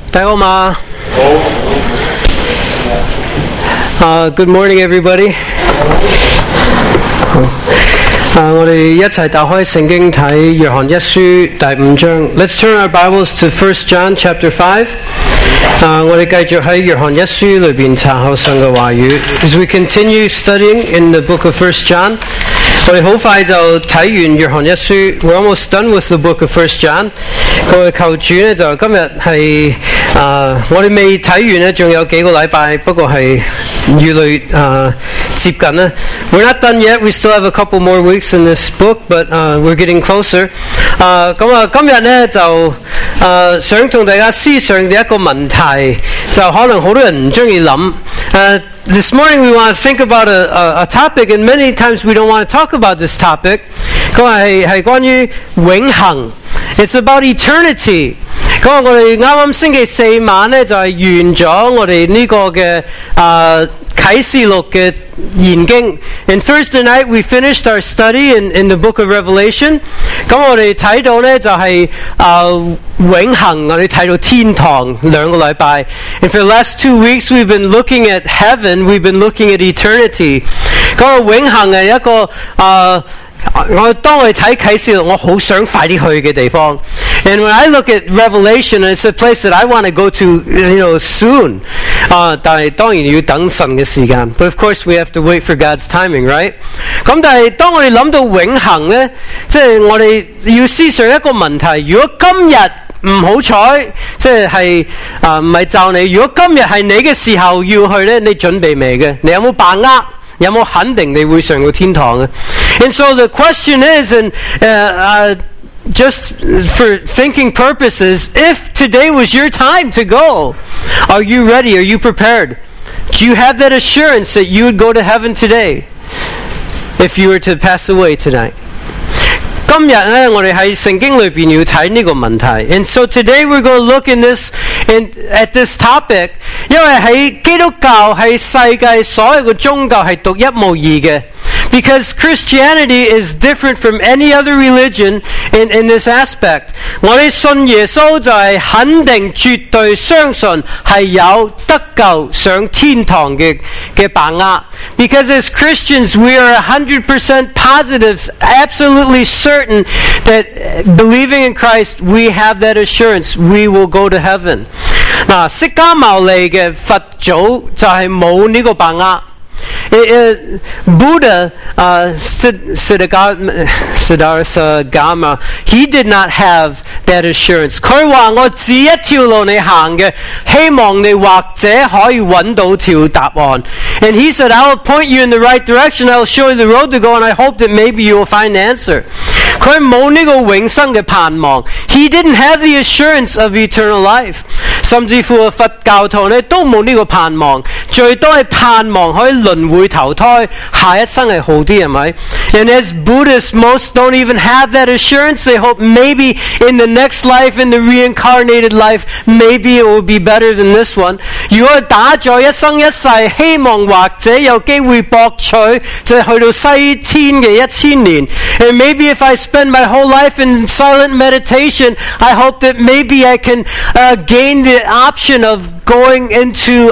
大家好嗎？好。Good morning, everybody. 我哋一齊打開聖經睇約翰一書第5章。Let's turn our Bibles to 1 John chapter 5. 我哋繼續喺約翰一書裏邊查考神嘅話語。As we continue studying in the book of 1 John, 我哋好快就睇完約翰一書。We're almost done with the book of 1 John. 我哋求主呢，就今日係我哋未睇完呢，仲有幾個禮拜，不過係越嚟越接近啦。We're not done yet. We still have a couple more weeks in this book, but we're getting closer. 今日呢就想同大家思想嘅一個問題，就可能好多人唔中意諗。This morning we want to think about a topic, and many times we don't want to talk about this topic. 佢係關於永恆。It's about eternity. 我哋啱星期四晚呢，就係完咗我哋呢個嘅啟示錄嘅研經。And Thursday night we finished our study in the book of Revelation. 我哋睇到呢，就係永恆，我哋睇到天堂2個禮拜。And for the last 2 weeks we've been looking at heaven, we've been looking at eternity. 永恆係一個當我哋睇啟示錄，我好想快啲去嘅地方。And when I look at Revelation, it's a place that I want to go to, soon. 但係當然要等神嘅時間。But of course we have to wait for God's timing, right? 但係當我哋諗到永恆呢，即係我哋要思想一個問題：如果今日唔好彩，即係唔係就你？如果今日係你嘅時候要去呢，你準備未嘅？你有冇把握？有冇肯定你會上到天堂啊？ And so the question is, and just for thinking purposes, if today was your time to go, are you ready? Are you prepared? Do you have that assurance that you would go to heaven today if you were to pass away tonight? 今日呢，我哋喺聖經裏邊要睇呢個問題。And so today we're going to look at this topic， 因為喺基督教喺世界所有嘅宗教係獨一無二嘅。Because Christianity is different from any other religion in this aspect. 我哋信耶穌就係肯定絕對相信係有得救上天堂嘅把握。Because as Christians we are 100% positive, absolutely certain that believing in Christ we have that assurance we will go to heaven. 釋迦牟尼嘅佛祖就係冇呢個把握。Buddha, Siddhartha Gautama, he did not have that assurance. 佢話我指一條路你行嘅，希望你或者可以揾到條答案。And he said, I will point you in the right direction, I will show you the road to go, and I hope that maybe you will find the answer. 佢冇呢個永生嘅盼望。He didn't have the assurance of eternal life. 甚至乎佛教徒呢都冇呢個盼望，最多係盼望可以輪迴投胎，下一生係好啲，係咪？ And as Buddhists, most don't even have that assurance. They hope maybe in the next life, in the reincarnated life, maybe it will be better than this one. 如果打咗一生一世，希望或者有機會博取，就係去到西天嘅1000年。And maybe if I spend my whole life in silent meditation, I hope that maybe I can gain the option of going into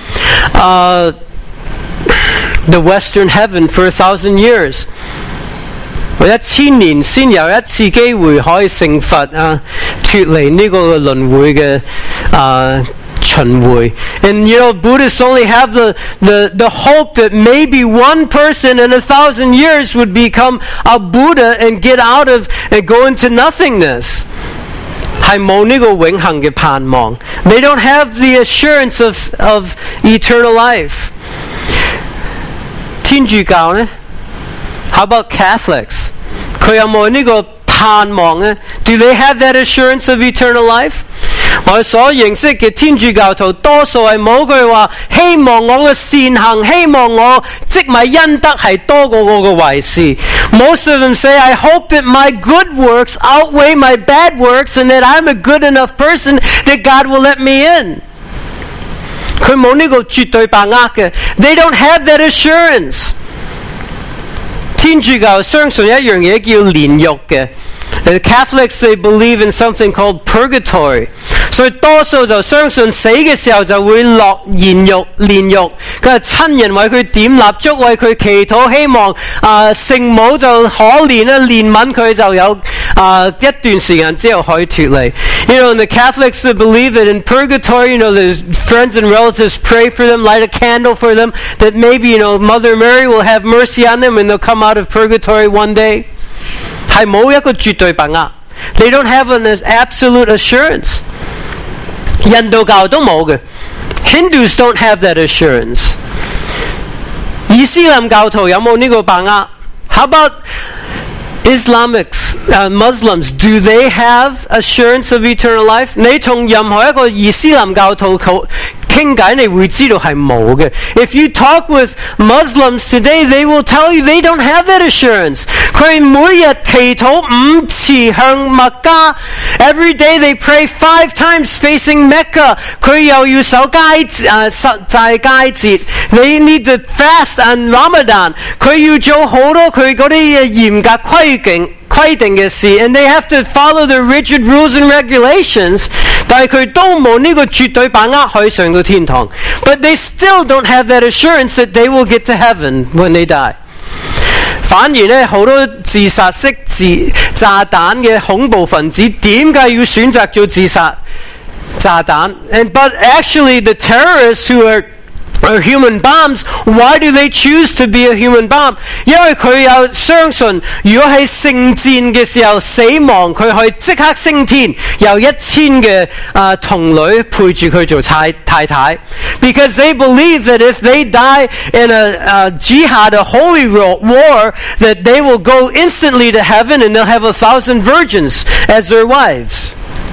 the Western heaven for 1,000 years. 我1000年先有一次機會可以成佛脫離呢個輪迴嘅循環。And Buddhists only have the hope that maybe one person in 1,000 years would become a Buddha and get out of and go into nothingness. 係冇呢個永恆嘅盼望。They don't have the assurance of eternal life. 天主教呢 How about Catholics? 佢有冇呢個盼望呢 Do they have that assurance of eternal life? 我所認識嘅天主教徒多數係冇句話希望我嘅善行，希望我積米恩德係多過我嘅壞事。Most of them say, I hope that my good works outweigh my bad works and that I'm a good enough person that God will let me in. 佢冇呢個絕對把握嘅。They don't have that assurance. 天主教相信一樣嘢叫煉獄嘅。The Catholics, they believe in something called purgatory. 所以多數就相信死嘅時候就會落煉獄，佢係親人為佢點蠟燭，為佢祈禱，希望聖母就可憐啦，憐憫佢就有一段時間之後可以脫離。The Catholics believe that in purgatory, the friends and relatives pray for them, light a candle for them, that maybe, Mother Mary will have mercy on them and they'll come out of purgatory one day. 係冇一個絕對把握。They don't have an absolute assurance. 印度教都冇嘅。Hindus don't have that assurance. 伊斯蘭教徒有冇呢個把握？ How about Muslims, do they have assurance of eternal life? 你同任何一個伊斯蘭教徒傾偈，你會知道係冇嘅。If you talk with Muslims today, they will tell you they don't have that assurance. 佢每日祈禱5次向麥加 ，every day they pray 5 times facing Mecca. 佢又要守齋節 ，they need to fast on Ramadan. 佢要做好多佢嗰啲嚴格規定嘅事 and they have to follow the rigid rules and regulations. 但係佢都冇呢個絕對把握可以上到天堂。But they still don't have that assurance that they will get to heaven when they die. 反而呢，好多自殺式炸彈嘅恐怖分子，點解要選擇做自殺炸彈 ？But actually, the terrorists who are human bombs, why do they choose to be a human bomb? 因為佢有相信，如果喺聖戰嘅時候死亡，佢可以即刻升天，有1000嘅童女陪住佢做太太。Because they believe that if they die in a jihad, a holy war, that they will go instantly to heaven and they'll have 1,000 virgins as their wives.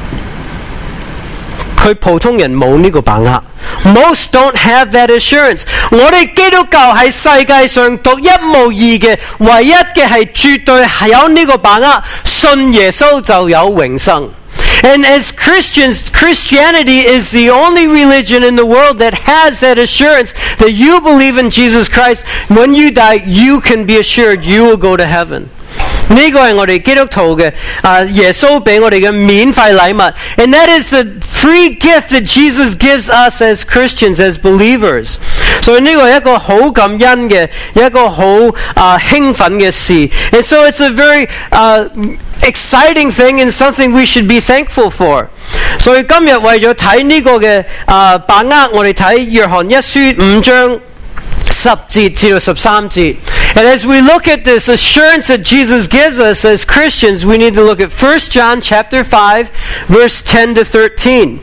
佢普通人冇呢個把握。Most don't have that assurance. 我哋基督教係世界上獨一無二嘅，唯一嘅係絕對係有呢個把握，信耶穌就有永生。And as Christians, Christianity is the only religion in the world that has that assurance that you believe in Jesus Christ. When you die, you can be assured you will go to heaven. 呢個係我哋基督徒嘅耶穌俾我哋嘅免費禮物 and that is a free gift that Jesus gives us as Christians, as believers. 所以呢個係一個好感恩嘅一個好興奮嘅事 and so it's a very exciting thing and something we should be thankful for. 所以今日為咗睇呢個嘅把握，我哋睇約翰一書5章10節至到13節。And as we look at this assurance that Jesus gives us as Christians, we need to look at 1 John chapter 5, verse 10 to 13.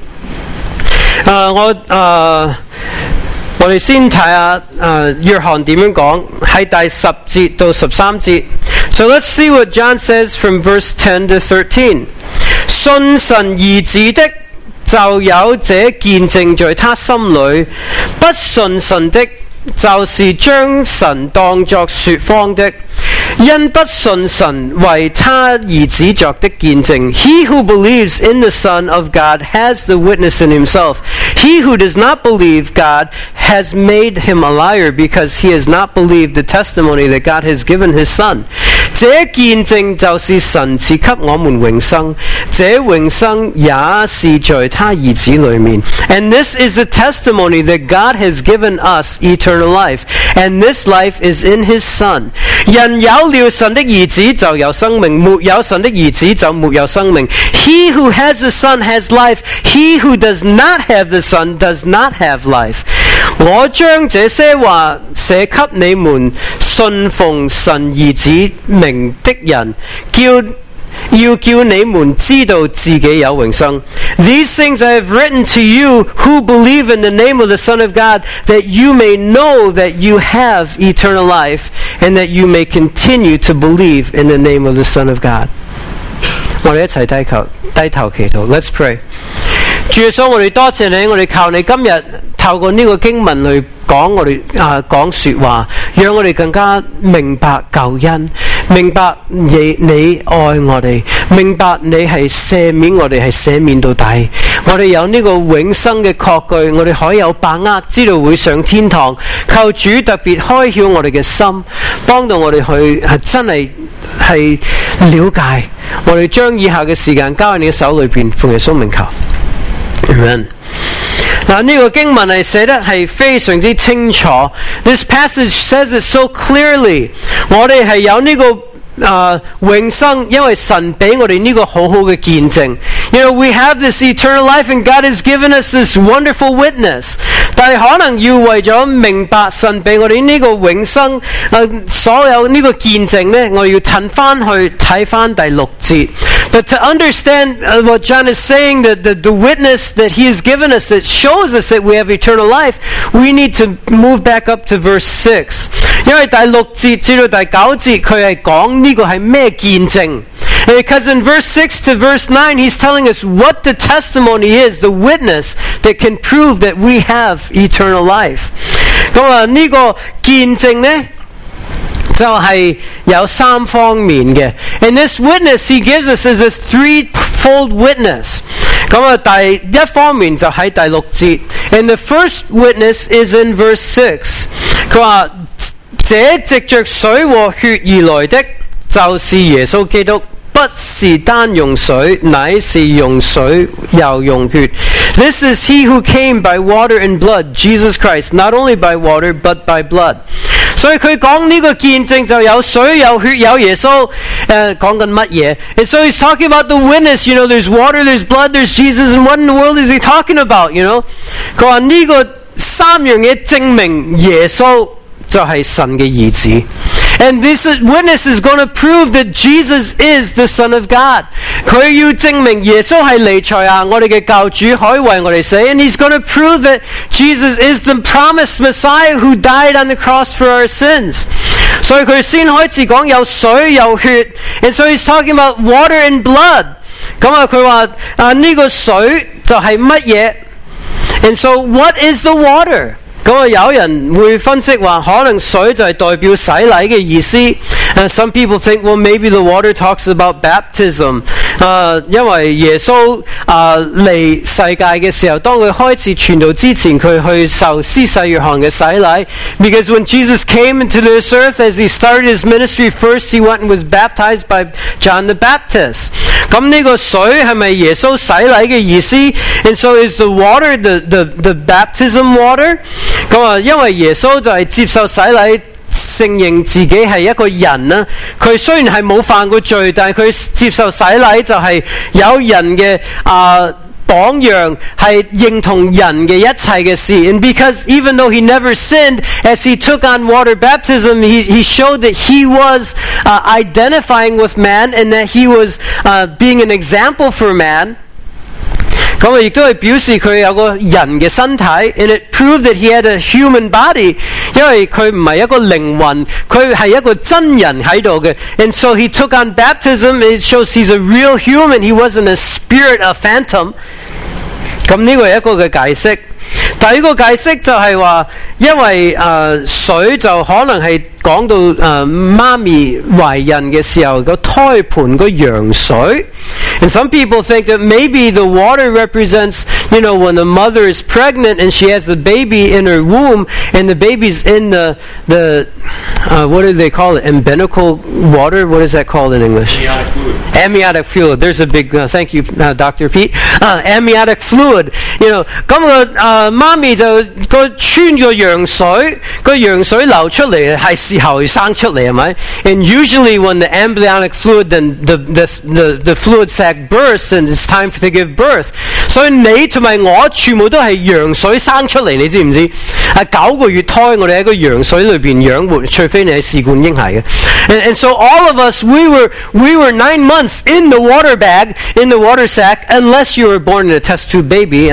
我哋先睇下約翰點樣講，喺第10節到13節。So let's see what John says from verse 10 to 13. 信神兒子的就有這見證在他心裏，不信神的就是將神當作說謊的，因不信神為他兒子作的見證。He who believes in the Son of God has the witness in himself. He who does not believe God has made him a liar because he has not believed the testimony that God has given his Son. 這見證就是神賜給我們永生，這永生也是在他兒子裏面。And this is the testimony that God has given us eternal life, and this life is in his Son. 人有了神的兒子就有生命，沒有神的兒子就沒有生命。He who has the Son has life. He who does not have the Son does not have life. 我將這些話寫給你們信奉神兒子名的人，要叫你們知道自己有永生。These things I have written to you who believe in the name of the Son of God, that you may know that you have eternal life, and that you may continue to believe in the name of the Son of God. 我哋一齊低頭祈禱。Let's pray. 主耶穌，我哋多謝你，我哋靠你今日透過呢個經文去講我哋講說話，讓我哋更加明白救恩，明白你愛我哋，明白你係赦免我哋，係赦免到底。我哋有呢個永生嘅確據，我哋可以有把握，知道會上天堂。求主特別開曉我哋嘅心，幫到我哋去真係了解。我哋將以下嘅時間交喺你嘅手裏邊，奉耶穌名求。 Amen。嗱，呢個經文係寫得係非常之清楚。This passage says it so clearly。我哋係有呢個永生，因為神俾我哋呢個好好嘅見證。You know, we have this eternal life and God has given us this wonderful witness。但係可能要為咗明白神俾我哋呢個永生，所有呢個見證呢，我要褪翻去睇翻第6節。But to understand what John is saying, the witness that he has given us, that shows us that we have eternal life, we need to move back up to verse 6。因為第6節至到第9節，佢係講呢個係咩見證。Because in verse 6 to verse 9, he's telling us what the testimony is, the witness that can prove that we have eternal life。咁呢個見證呢，就係有3方面嘅。And this witness he gives us is a threefold witness。咁第一方面就喺第6節。And the first witness is in verse 6。佢話：這藉着水和血而來的，就是耶穌基督。不是單用水，乃是用水又用血。This is he who came by water and blood, Jesus Christ, not only by water but by blood。所以佢講呢個見證就有水有血有耶穌，講緊乜嘢？ And so he's talking about the witness. You know, there's water, there's blood, there's Jesus, and what in the world is he talking about? You know， 佢話呢個3樣嘢證明耶穌就係神嘅兒子。And this witness is going to prove that Jesus is the Son of God。佢要證明耶穌係彌賽亞，我哋嘅救主，可以為我哋死。And he's going to prove that Jesus is the promised Messiah who died on the cross for our sins。所以佢先開始講有水有血。And so he's talking about water and blood。咁佢話呢個水就係乜嘢 ？And so what is the water？咁有人會分析話，可能水就係代表洗禮嘅意思。Some people think, well, maybe the water talks about baptism。因為耶穌嚟世界嘅時候，當佢開始傳道之前，佢去受施洗約翰嘅洗禮。Because when Jesus came into this earth, as he started his ministry, first he went and was baptized by John the Baptist。咁呢個水係咪耶穌洗禮嘅意思 ？And so is the water the baptism water？ 咁因為耶穌就係接受洗禮，承認自己係一個人啦。佢雖然係冇犯過罪，但係佢接受洗禮就係有人嘅榜樣，係認同人嘅一切嘅事。And because even though he never sinned, as he took on water baptism, he showed that he was identifying with man and that he was being an example for man。咁亦都係表示佢有個人嘅身體 ，and it proved that he had a human body， 因為佢唔係一個靈魂，佢係一個真人喺度嘅。And so he took on baptism. It shows he's a real human. He wasn't a spirit, a phantom。咁呢個係一個嘅解釋。第二個解釋就係話，因為水就可能係講到媽咪懷孕嘅時候個胎盤個羊水。And some people think that maybe the water represents, you know, when the mother is pregnant and she has a baby in her womb and the baby's in the what do they call it? Umbilical water? What is that called in English? Amniotic fluid. Amniotic fluid. There's a big, thank you, Dr. Pete. Amniotic fluid. You know, 咁媽咪就穿個羊水，個羊水流出嚟係時候生出嚟係咪 ？And usually when the amniotic fluid, then the fluid sac bursts and it's time to give birth。所以你同埋我全部都係羊水生出嚟，你知唔知？9個月胎我哋喺個羊水裏邊養活，除非你係試管嬰孩嘅。And so all of us, we were 9 months in the water bag, in the water sack, unless you were born in a test tube baby.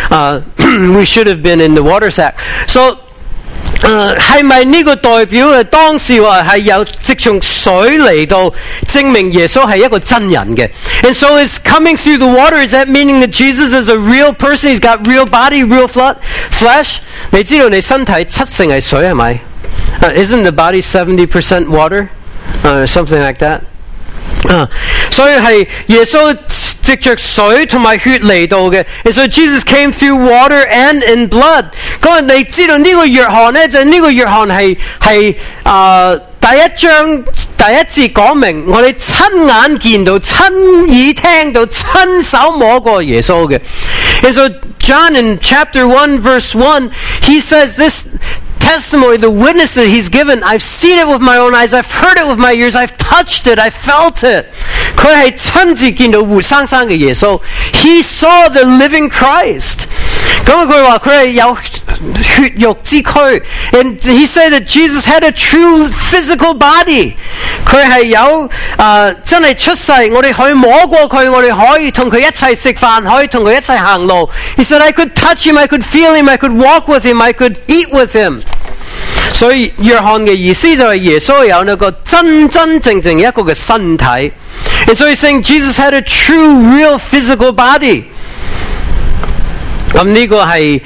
We should have been in the water sack. So 係咪呢個代表當時話係有即從水嚟到證明耶穌係一個真人嘅 ？And so it's coming through the water. Is that meaning that Jesus is a real person? He's got real body, real flesh. 你知道你身體70%係水係咪？Isn't the body 70% water? Something like that. 所以係耶穌藉着水同埋血嚟到嘅。And so Jesus came through water and in blood。咁你知道呢個約翰呢，就呢個約翰係第一章第一節講明，我哋親眼見到、親耳聽到、親手摸過耶穌嘅。 And so John in chapter 1 verse 1, he says this testimony, the witness that he's given, I've seen it with my own eyes, I've heard it with my ears, I've touched it, I felt it. 佢係親自見到活生生嘅耶穌。He saw the living Christ. 咁佢話佢係有血肉之軀。And he said that Jesus had a true physical body. 佢係有真係出世，我哋可以摸過佢，我哋可以同佢一齊食飯，可以同佢一齊行路。He said, I could touch him, I could feel him, I could walk with him, I could eat with him. 所以約翰嘅意思就係耶穌有那個真真正正一個嘅身體。And so he's saying Jesus had a true, real physical body. 咁呢個係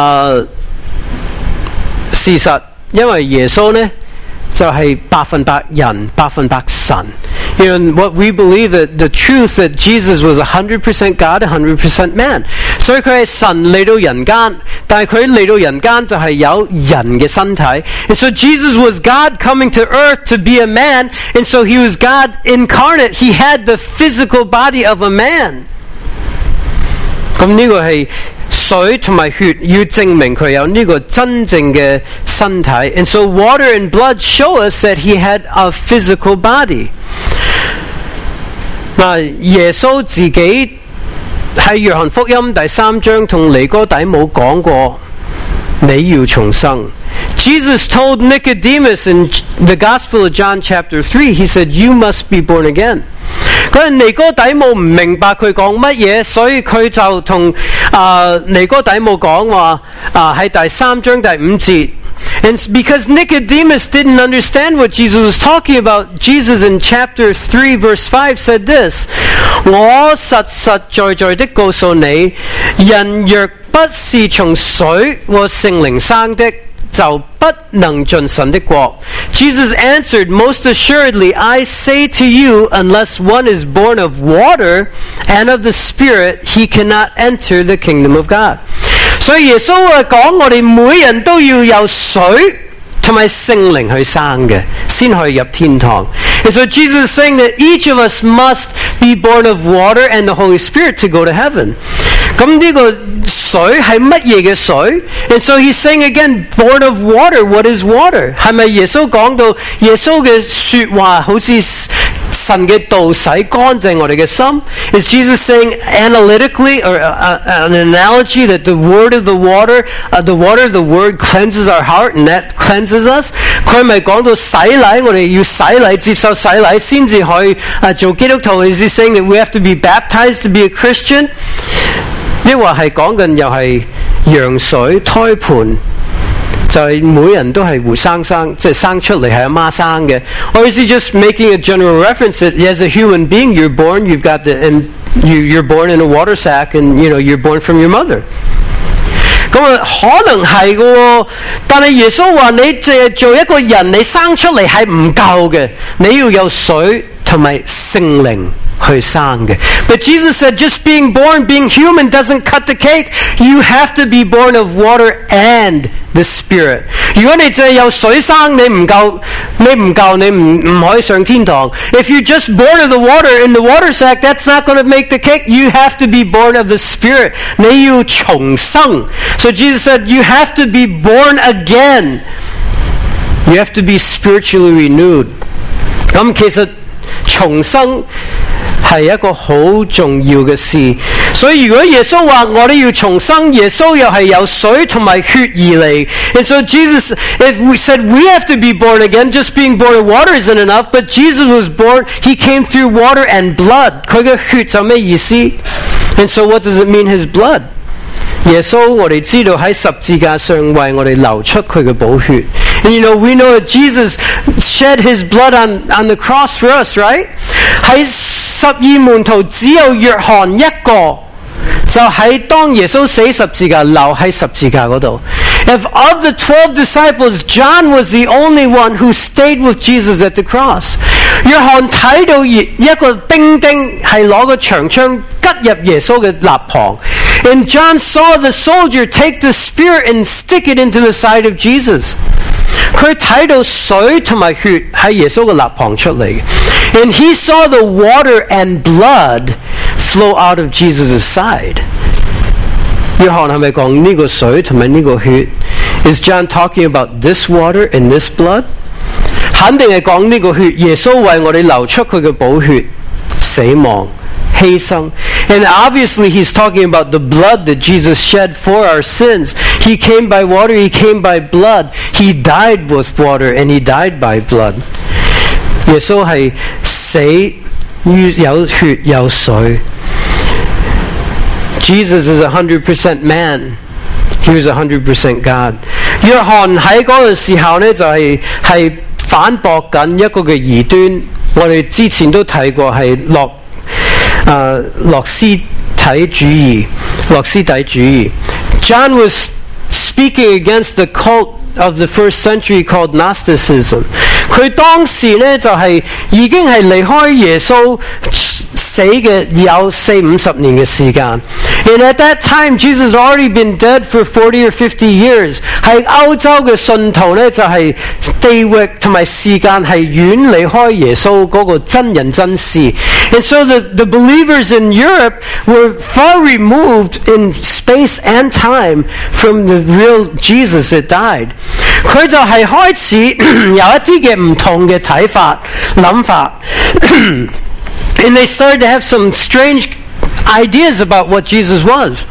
事實，因為耶穌呢就係100%人100%神。You know, what we believe that the truth that Jesus was 100% God, 100% man. 所以佢係神嚟到人間，但係佢嚟到人間就係有人嘅身體。And so Jesus was God coming to earth to be a man, and so he was God incarnate. He had the physical body of a man. 咁呢個係水同埋血要證明佢有呢個真正嘅身體。And so water and blood show us that he had a physical body. 嗱，耶穌自己喺約翰福音第3章同尼哥底母講過，你要重生。Jesus told Nicodemus in the Gospel of John chapter 3, he said, you must be born again. 嗰陣尼哥底母唔明白佢講乜嘢，所以佢就同尼哥底母講話喺第3章第5節。And because Nicodemus didn't understand what Jesus was talking about, Jesus in chapter 3 verse 5 said this, 我實實在在的告訴你，人若不是從水和聖靈生的，就不能進神的國。Jesus answered, most assuredly, I say to you, unless one is born of water and of the Spirit, he cannot enter the kingdom of God. 所以耶穌講，我哋每人都要有水同埋聖靈去生嘅，先可以入天堂。And so Jesus is saying that each of us must be born of water and the Holy Spirit to go to heaven. 咁呢個水係乜嘢嘅水 ？And so he's saying again, born of water. What is water? 係咪耶穌講到耶穌嘅說話好似神嘅道洗乾淨我哋嘅心 ？Is Jesus saying analytically or an analogy that the word of the water of the word cleanses our heart and that cleanses us？ 佢咪講到洗禮，我哋要洗禮，接受洗禮先至可以做基督徒 ？Is he saying that we have to be baptized to be a Christian？ 抑或係講緊又係羊水胎盤，就係每人都係活生生，即係生出嚟係阿媽生嘅。Or is he just making a general reference that as a human being you're born, you've got you're born in a water sack, and you know you're born from your mother？ 咁可能係嘅，但係耶穌話你淨係做一個人，你生出嚟係唔夠嘅，你要有水同埋聖靈去生嘅。But Jesus said just being born, being human doesn't cut the cake. You have to be born of water and the Spirit. 如果你淨係有水生，你唔夠，你唔可以上天堂。If you're just born of the water in the water sack, that's not going to make the cake. You have to be born of the Spirit. 你要重生。So Jesus said you have to be born again. You have to be spiritually renewed. 咁其實重生係一個好重要嘅事，所以如果耶穌話我哋要重生，耶穌又係由水同埋血而嚟。And so Jesus, if we said we have to be born again, just being born of water isn't enough, but Jesus was born, he came through water and blood. 佢嘅血就咩意思 ？And so what does it mean, his blood？ 耶穌我哋知道喺十字架上為我哋流出佢嘅寶血。And you know, we know that Jesus shed his blood on the cross for us, right? 喺12門徒只有約翰一個，就喺當耶穌死十字架，留喺十字架嗰度。Of the 12 disciples, John was the only one who stayed with Jesus at the cross. 約翰睇到一個兵丁係攞個長槍吉入耶穌嘅肋旁。And John saw the soldier take the spear and stick it into the side of Jesus. 佢睇到水同埋血喺耶穌嘅肋旁出嚟嘅。And he saw the water and blood flow out of Jesus' side. 約翰係咪講呢個水同埋呢個血 ？Is John talking about this water and this blood？ 肯定係講呢個血，耶穌為我哋流出佢嘅寶血，死亡。犧牲. And obviously he's talking about the blood that Jesus shed for our sins. He came by water, he came by blood. He died with water and he died by blood. 耶穌係死於有血有水. Jesus is 100% man. He was 100% God. 約翰喺嗰陣時候呢，就係反駁緊一個嘅異端。我哋之前都睇過係諾斯底主義。John was speaking against the cult of the first century called Gnosticism. 佢當時呢就係已經係離開耶穌死嘅有40-50年嘅時間。And at that time, Jesus had already been dead for 40 or 50 years. 喺歐洲嘅信徒呢，就係地域同埋時間係遠離開耶穌嗰個真人真事。And so the believers in Europe were far removed in space and time from the real Jesus that died. 佢就係開始有一啲嘅唔同嘅睇法、諗法。And they started to have some strange ideas about what Jesus was.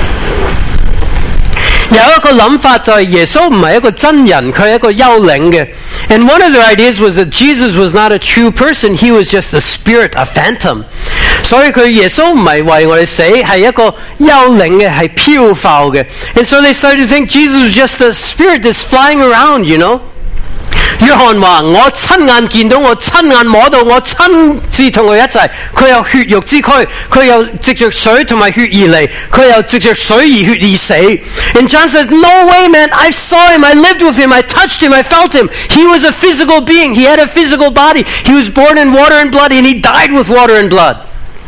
有一個諗法就係耶穌唔係一個真人，佢係一個幽靈嘅。And one of their ideas was that Jesus was not a true person, he was just a spirit, a phantom. 所以佢耶穌唔係為我哋死，係一個幽靈嘅，係漂浮嘅。And so they started to think Jesus was just a spirit that's flying around, you know. 約翰話：我親眼見到，我親眼摸到，我親自同佢一齊。佢有血肉之軀，佢有藉着水同埋血而嚟，佢有藉着水而血而死。And John says, "No way, man! I saw him, I lived with him, I touched him, I felt him. He was a physical being. He had a physical body. He was born in water and blood, and he died with water and blood."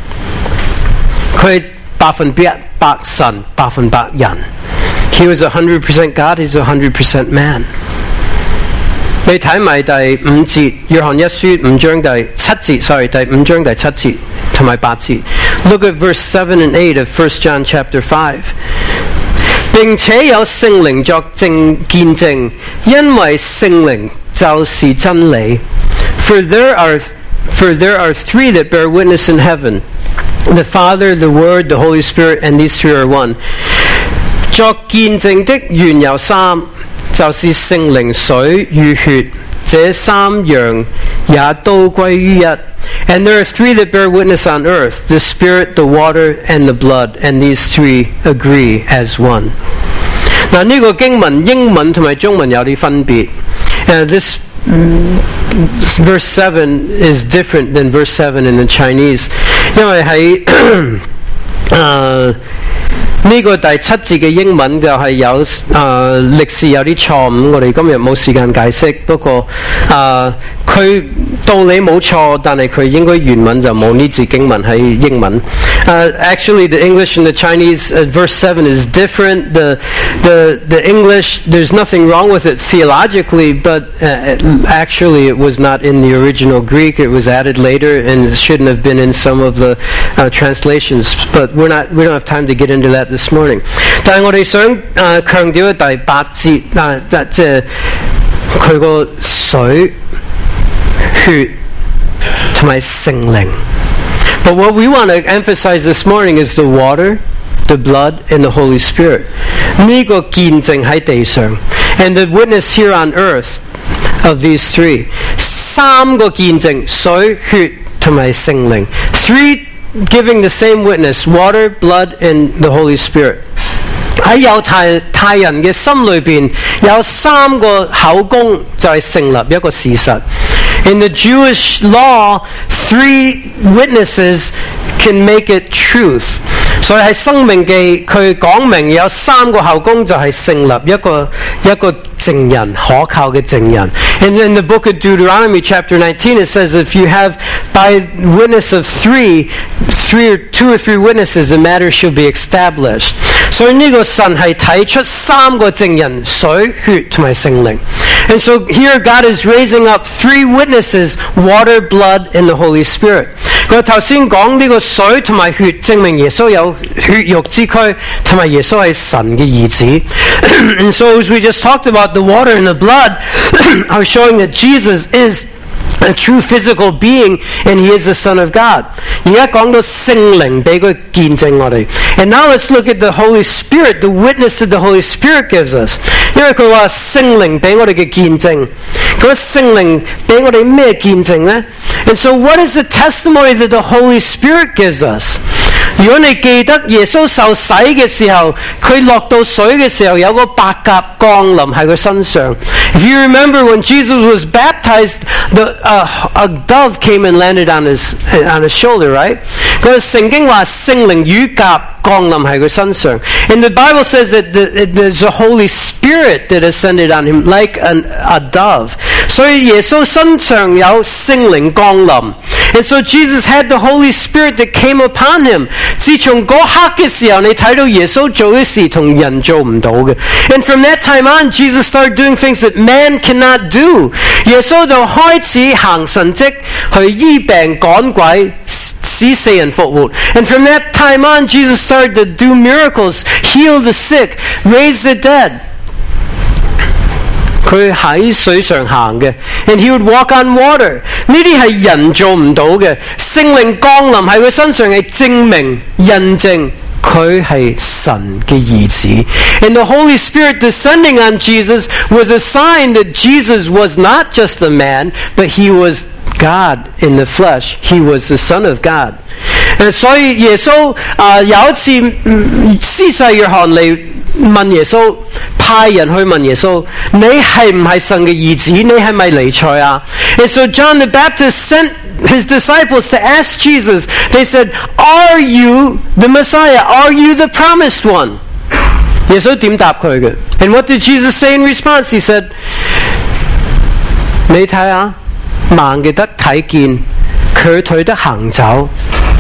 佢100%神，100%人。He was 100% God. He's 100% man. 你睇埋第5節，約翰一書5章第7節 ，sorry， 第5章第7節同埋8節。Look at verse 7 and 8 of 1 John chapter 5。並且有聖靈作見證，因為聖靈就是真理。For there are three that bear witness in heaven: the Father, the Word, the Holy Spirit, and these three are one. 作見證的原有三。就是聖靈、水與血，這三樣也都歸於一。And there are three that bear witness on earth: the Spirit, the water, and the blood. And these three agree as one. 嗱，呢個經文英文同埋中文有啲分別。This verse 7 is different than verse 7 in the Chinese， 因為喺呢個第7節嘅英文就係有歷史有啲錯誤，我哋今日冇時間解釋。不過佢道理冇錯，但係佢應該原文就冇呢節經文喺英文。Actually, the English and the Chinese verse 7 is different. The English, there's nothing wrong with it theologically, but actually it was not in the original Greek. It was added later, and it shouldn't have been in some of the translations. But we don't have time to get into that this morning. 但係我哋想強調嘅第8節即係佢個水、血同埋聖靈。But what we want to emphasize this morning is the water, the blood, and the Holy Spirit. 呢個見證喺地上 and the witness here on earth of these three. 三個見證，水、血同埋聖靈。Three giving the same witness: water, blood, and the Holy Spirit. 喺猶太人嘅心裏邊有三個口供就係成立一個事實。In the Jewish law, 3 witnesses can make it truth. 所以喺申命記佢講明有3個口供就係成立一個證人，可靠嘅證人。And in the book of Deuteronomy chapter 19 it says if you have by witness of 2 or 3 witnesses, the matter shall be established. 所以呢個神係睇出3個證人，水、血同埋聖靈。And so here God is raising up 3 witnesses: water, blood, and the Holy Spirit. 佢頭先講呢個水同埋血，證明耶穌有血肉之軀，同埋耶穌係神嘅兒子。And so as we just talked about, the water and the blood are showing that Jesus is a true physical being, and he is the Son of God. 而家講到聖靈俾佢見證我哋。And now let's look at the Holy Spirit, the witness that the Holy Spirit gives us. 因為佢話聖靈俾我哋嘅見證。咁聖靈俾我哋咩見證呢？ And so what is the testimony that the Holy Spirit gives us? 如果你記得耶穌受洗嘅時候，佢落到水嘅時候，有個白鴿降臨喺佢身上。If you remember when Jesus was baptized, a dove came and landed on his shoulder, right? 嗰個聖經話聖靈與鴿降臨喺佢身上。And the Bible says that there's a Holy Spirit that ascended on him like a dove. 所以耶穌身上有聖靈降臨。And so Jesus had the Holy Spirit that came upon him. 自從嗰刻嘅時候，你睇到耶穌做嘅事同人做唔到嘅。And from that time on, Jesus started doing things that man cannot do. 耶穌就開始行神蹟，去醫病趕鬼，使死人復活。And from that time on, Jesus started to do miracles, heal the sick, raise the dead. 佢喺水上行嘅 ，and he would walk on water。呢啲係人做唔到嘅，聖靈降臨喺佢身上係證明、印證佢係神嘅兒子。And the Holy Spirit descending on Jesus was a sign that Jesus was not just a man, but he was God in the flesh. He was the Son of God. 所以耶穌有一次施洗約翰嚟問耶穌，派人去問耶穌：你係唔係神嘅兒子？你係咪彌賽亞？ And so John the Baptist sent his disciples to ask Jesus. They said, "Are you the Messiah? Are you the promised one?" 耶穌點答佢嘅？ And what did Jesus say in response? He said, 你睇下，盲嘅得睇見，瘸腿得行走，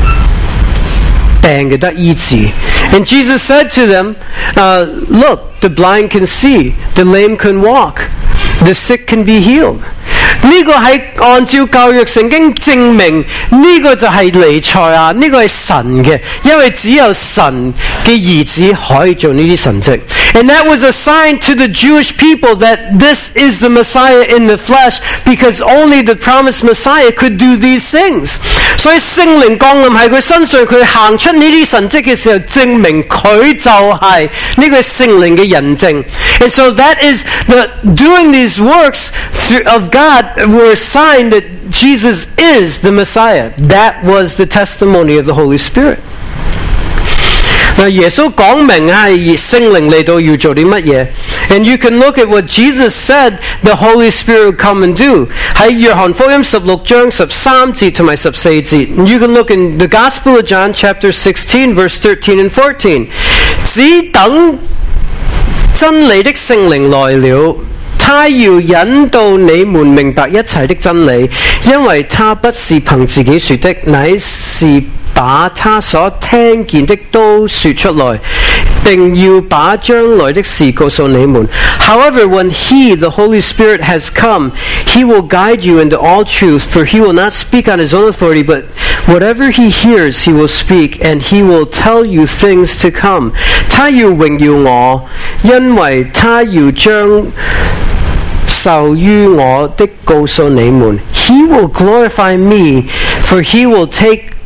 病嘅得醫治。And Jesus said to them, look, the blind can see, the lame can walk, the sick can be healed. 呢個係按照舊約聖經證明呢個就係彌賽亞，呢個係神嘅，因為只有神嘅兒子可以做呢啲神蹟。And that was a sign to the Jewish people that this is the Messiah in the flesh, because only the promised Messiah could do these things. 所以聖靈降臨喺佢身上，佢行出呢啲神蹟嘅時候，證明佢就係呢個聖靈嘅印證。And so that is doing these works of God were a sign that Jesus is the Messiah. That was the testimony of the Holy Spirit. 嗱，耶穌講明係聖靈嚟到要做啲乜嘢 ，and you can look at what Jesus said the Holy Spirit would come and do 喺約翰福音16章13節同埋14節。You can look in the Gospel of John chapter 16 verse 13 and 14。只等真理的聖靈來了，他要引導你們明白一切的真理，因為他不是憑自己說的，乃是把他所聽見的都說出來，並要把將來的事告訴你們。However, when He, the Holy Spirit, has come, He will guide you into all truth, for He will not speak on His own authority, but whatever He hears, He will speak, and He will tell you things to come. 他要榮耀我，因為他要將受於我的告訴你們。He will glorify me, for He will take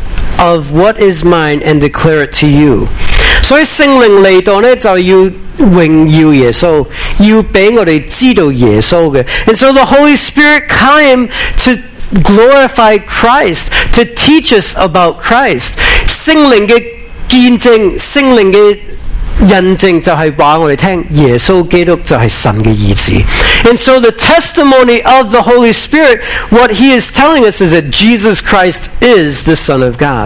of what is mine and declare it to you. 所以聖靈嚟到呢，就要榮耀耶穌，要俾我哋知道耶穌嘅。And so the Holy Spirit came to glorify Christ, to teach us about Christ. 聖靈嘅見證，聖靈嘅印證就係話我哋聽，耶穌基督就係神嘅兒子。And so the testimony of the Holy Spirit, what He is telling us is that Jesus Christ is the Son of God.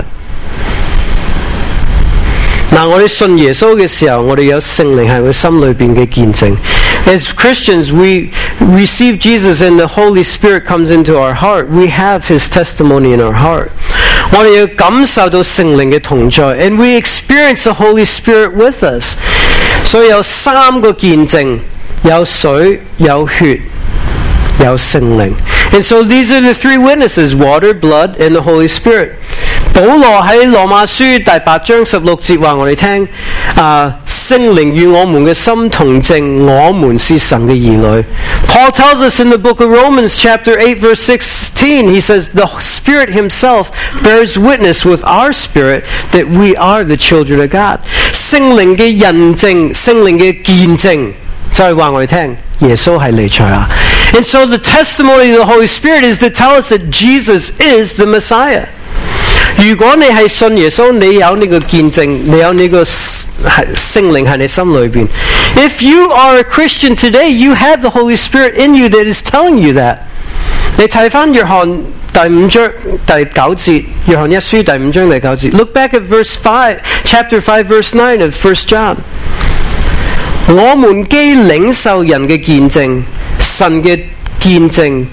嗱，我哋信耶穌嘅時候，我哋有聖靈喺我心裏邊嘅見證。As Christians, we receive Jesus and the Holy Spirit comes into our heart. We have His testimony in our heart. 我哋要感受到聖靈嘅同在 and we experience the Holy Spirit with us. 所以有三個見證，有水、有血、有聖靈。 And so these are the three witnesses, water, blood, and the Holy Spirit. 保羅喺羅馬書第8章16節話我哋聽，聖靈與我們嘅心同證，我們是神嘅兒女。Paul tells us in the book of Romans chapter 8 verse 16, he says, the Spirit himself bears witness with our spirit that we are the children of God. 聖靈嘅印證，聖靈嘅見證，就係話我哋聽，耶穌係彌賽亞。And so the testimony of the Holy Spirit is to tell us that Jesus is the Messiah. 如果你係信耶穌，你有呢個見證，你有呢個聖靈喺你心裏邊。If you are a Christian today, you have the Holy Spirit in you that is telling you that. 你睇翻約翰第5章第9節，約翰一書第5章第9節。Look back at chapter 5, verse 9 of 1 John. 我們既領受人嘅見證，神嘅見證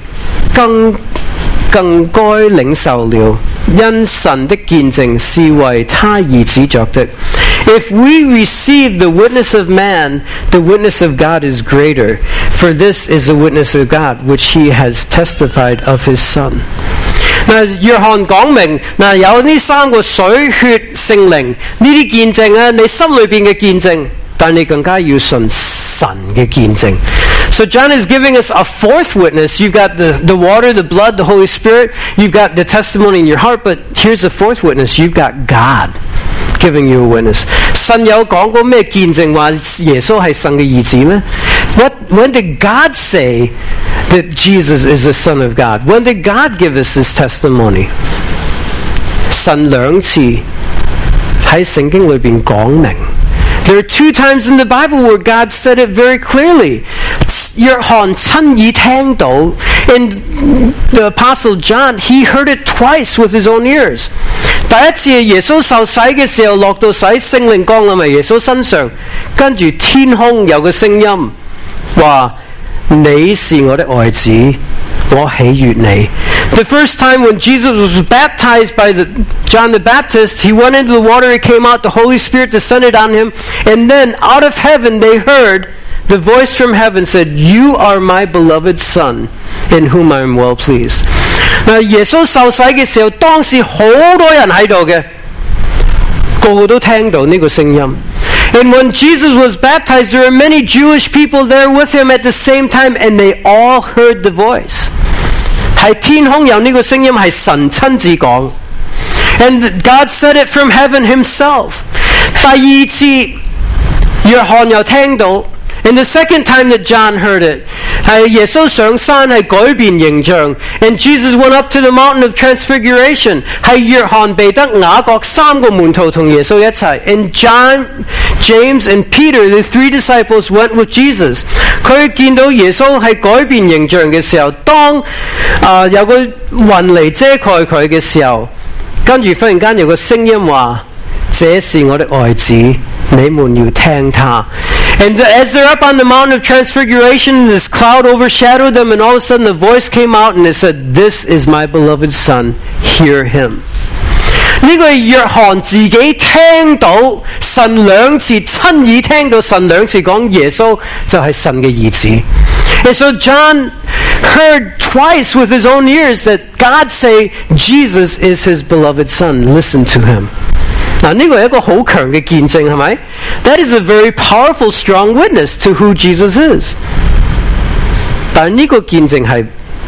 更該領受了，因神的見證是為他兒子作的。If we receive the witness of man, the witness of God is greater, for this is the witness of God, which he has testified of his Son. 嗱，約翰講明嗱，有呢3個水、血、聖靈呢啲見證啊，你心裏邊嘅見證，但你更加要信神嘅見證。So John is giving us a fourth witness. You've got the water, the blood, the Holy Spirit. You've got the testimony in your heart. But here's the fourth witness. You've got God giving you a witness. 神有講過咩見證話耶穌係神嘅兒子咩？ When did God say that Jesus is the Son of God? When did God give us his testimony? 神2次喺聖經裏邊講明。There are 2 times in the Bible where God said it very clearly. 約翰親耳聽到 and the Apostle John, he heard it twice with his own ears. 第一次係耶穌受洗嘅時候落到洗，聖靈降臨喺耶穌身上，跟住天空有個聲音話：你是我的愛子，我喜悅你。The first time when Jesus was baptized by John the Baptist, he went into the water, he came out, the Holy Spirit descended on him, and then out of heaven they heard the voice from heaven said, You are my beloved Son, in whom I am well pleased. 嗱，耶穌受洗嘅時候，當時好多人喺度嘅，個個都聽到呢個聲音。And when Jesus was baptized, there were many Jewish people there with him at the same time, and they all heard the voice. 係天空有呢個聲音，係神親自講。And God said it from heaven himself. 第2次，約翰又聽到。And the second time that John heard it, 係耶穌上山係改變形象 and Jesus went up to the mountain of transfiguration, 係約翰、彼得、雅各3個門徒同耶穌一齊 and John, James and Peter, the 3 disciples went with Jesus. 佢見到耶穌係改變形象嘅時候，當有個雲嚟遮蓋佢嘅時候，跟住忽然間有個聲音話：這是我的愛子，你們要聽他。And as they're up on the mountain of transfiguration, this cloud overshadowed them, and all of a sudden the voice came out and it said, This is my beloved Son, hear him. 呢個係約翰自己聽到神2次，親耳聽到神2次講耶穌就係神嘅兒子。And so John heard twice with his own ears that God say Jesus is his beloved Son. Listen to him. 嗱，呢個係一個好強嘅見證，係咪？ That is a very powerful, strong witness to who Jesus is. 但係呢個見證係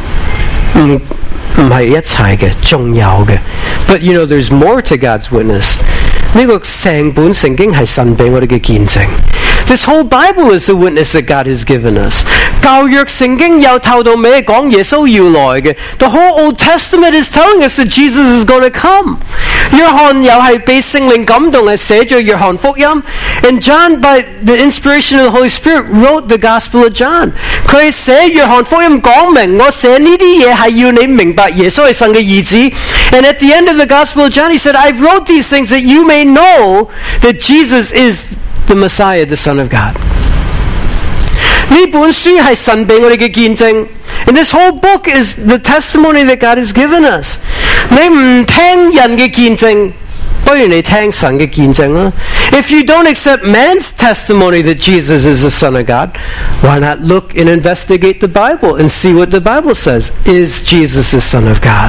唔係一切嘅，仲有嘅。But you know, there's more to God's witness. 呢個成本聖經係神俾我哋嘅見證。This whole Bible is the witness that God has given us. 舊約聖經由頭到尾講耶穌要來嘅。The whole Old Testament is telling us that Jesus is going to come. 約翰又係被聖靈感動係寫咗約翰福音 and John by the inspiration of the Holy Spirit wrote the Gospel of John. 佢寫約翰福音講明我寫呢啲嘢係要你明白耶穌係神嘅兒子 and at the end of the Gospel of John he said, I wrote these things that you may know that Jesus is the Messiah, the Son of God. 呢本書係神俾我哋嘅見證 and this whole book is the testimony that God has given us. 你唔聽人嘅見證，不不如你聽神嘅見證啦。If you don't accept man's testimony that Jesus is the Son of God, why not look and investigate the Bible and see what the Bible says? Is Jesus the Son of God?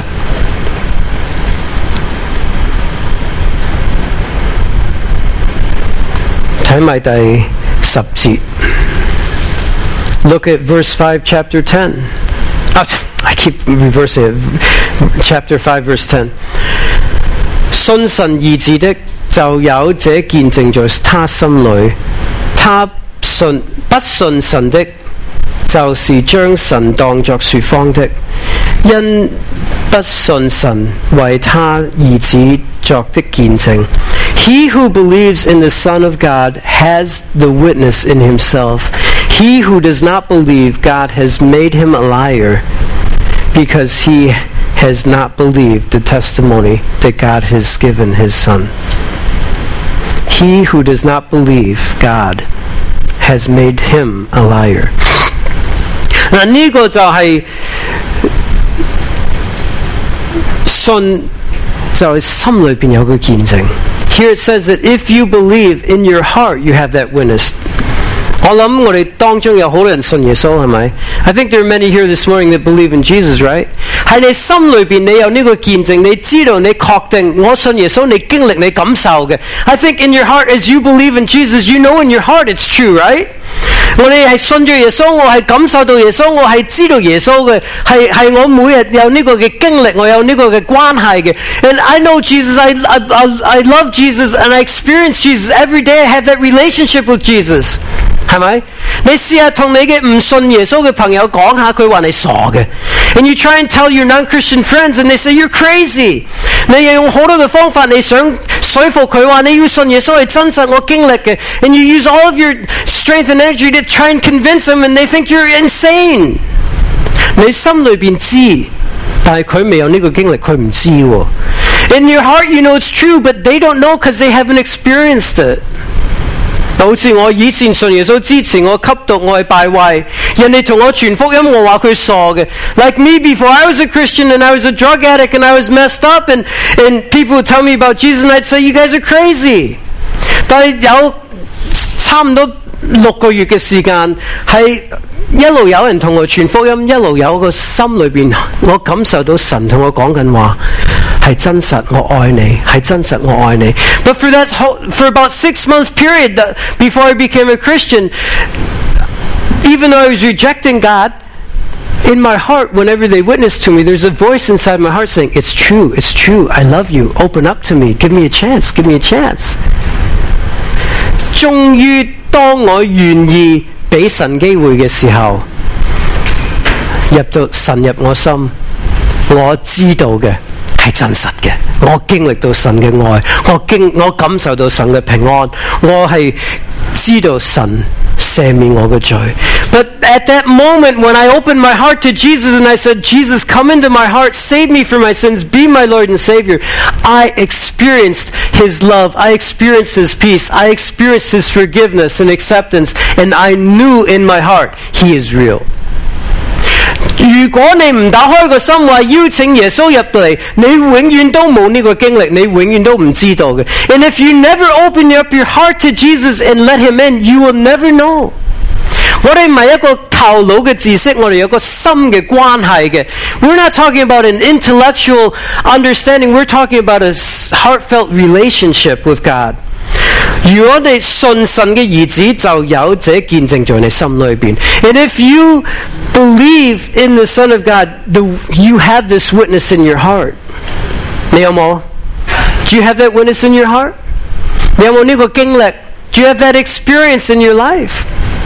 睇埋第10節。Look at verse 5, chapter 10. I keep reversing it. Chapter 5, verse 10. 信神兒子的就有這見證在他心裏，他不信神的，就是將神當作說謊的，因不信神為他兒子作的見證。He who believes in the Son of God has the witness in himself. He who does not believe God has made him a liar, because he has not believed the testimony that God has given his Son. He who does not believe God has made him a liar. 嗱，呢個就係信，就係心裏邊有個見證。Here it says that if you believe in your heart, you have that witness. 我諗我哋當中有好多人信耶穌，係咪？ I think there are many here this morning that believe in Jesus, right? 喺你心裏邊你有呢個見證，你知道你確定我信耶穌，你經歷你感受嘅。I think in your heart as you believe in Jesus, you know in your heart it's true, right? 我哋係信咗耶穌，我係感受到耶穌，我係知道耶穌嘅，係我每日有呢個嘅經歷，我有呢個嘅關係嘅。And I know Jesus, I love Jesus, and I experience Jesus every day. I have that relationship with Jesus. 係咪？你試下同你嘅唔信耶穌嘅朋友講下，佢話你傻嘅。And you try and tell your non-Christian friends, and they say you're crazy. 你又用好多嘅方法，你想說服佢話你要信耶穌係真實我經歷嘅。And you use all of your strength and energy to try and convince them, and they think you're insane. 你心裏邊知，但係佢未有呢個經歷，佢唔知喎。In your heart, you know it's true, but they don't know because they haven't experienced it. 好似我以前信耶穌之前，我吸毒，我係敗壞，人哋同我傳福音，我話佢傻嘅。Like me before I was a Christian and I was a drug addict and I was messed up, and people would tell me about Jesus and I'd say you guys are crazy. 但係有差唔多6個月嘅時間，係一路有人同我傳福音，一路有個心裏邊，我感受到神同我講緊話。係真實，我愛你，係真實，我愛你。But for about 6-month period before I became a Christian, even though I was rejecting God, in my heart, whenever they witnessed to me, there's a voice inside my heart saying, "It's true, it's true. I love you. Open up to me. Give me a chance. Give me a chance." 終於，當我願意俾神機會嘅時候，神入我心，我知道嘅。係真實嘅，我經歷到神嘅愛，我感受到神嘅平安，我係知道神赦免我嘅罪。But at that moment when I opened my heart to Jesus and I said, Jesus, come into my heart, save me from my sins, be my Lord and Savior, I experienced His love, I experienced His peace, I experienced His forgiveness and acceptance, and I knew in my heart He is real. 如果你唔打開個心話邀請耶穌入嚟，你永遠都冇呢個經歷，你永遠都唔知道嘅。And if you never open up your heart to Jesus and let Him in, you will never know. 我哋唔係一個頭腦嘅知識，我哋有個心嘅關係嘅。We're not talking about an intellectual understanding. We're talking about a heartfelt relationship with God. 如果你信神嘅兒子，就有這見證在你心裏邊。And if you believe in the Son of God, you have this witness in your heart. 你有冇？ Do you have that witness in your heart? 你有冇呢個經歷？ Do you have that experience in your life?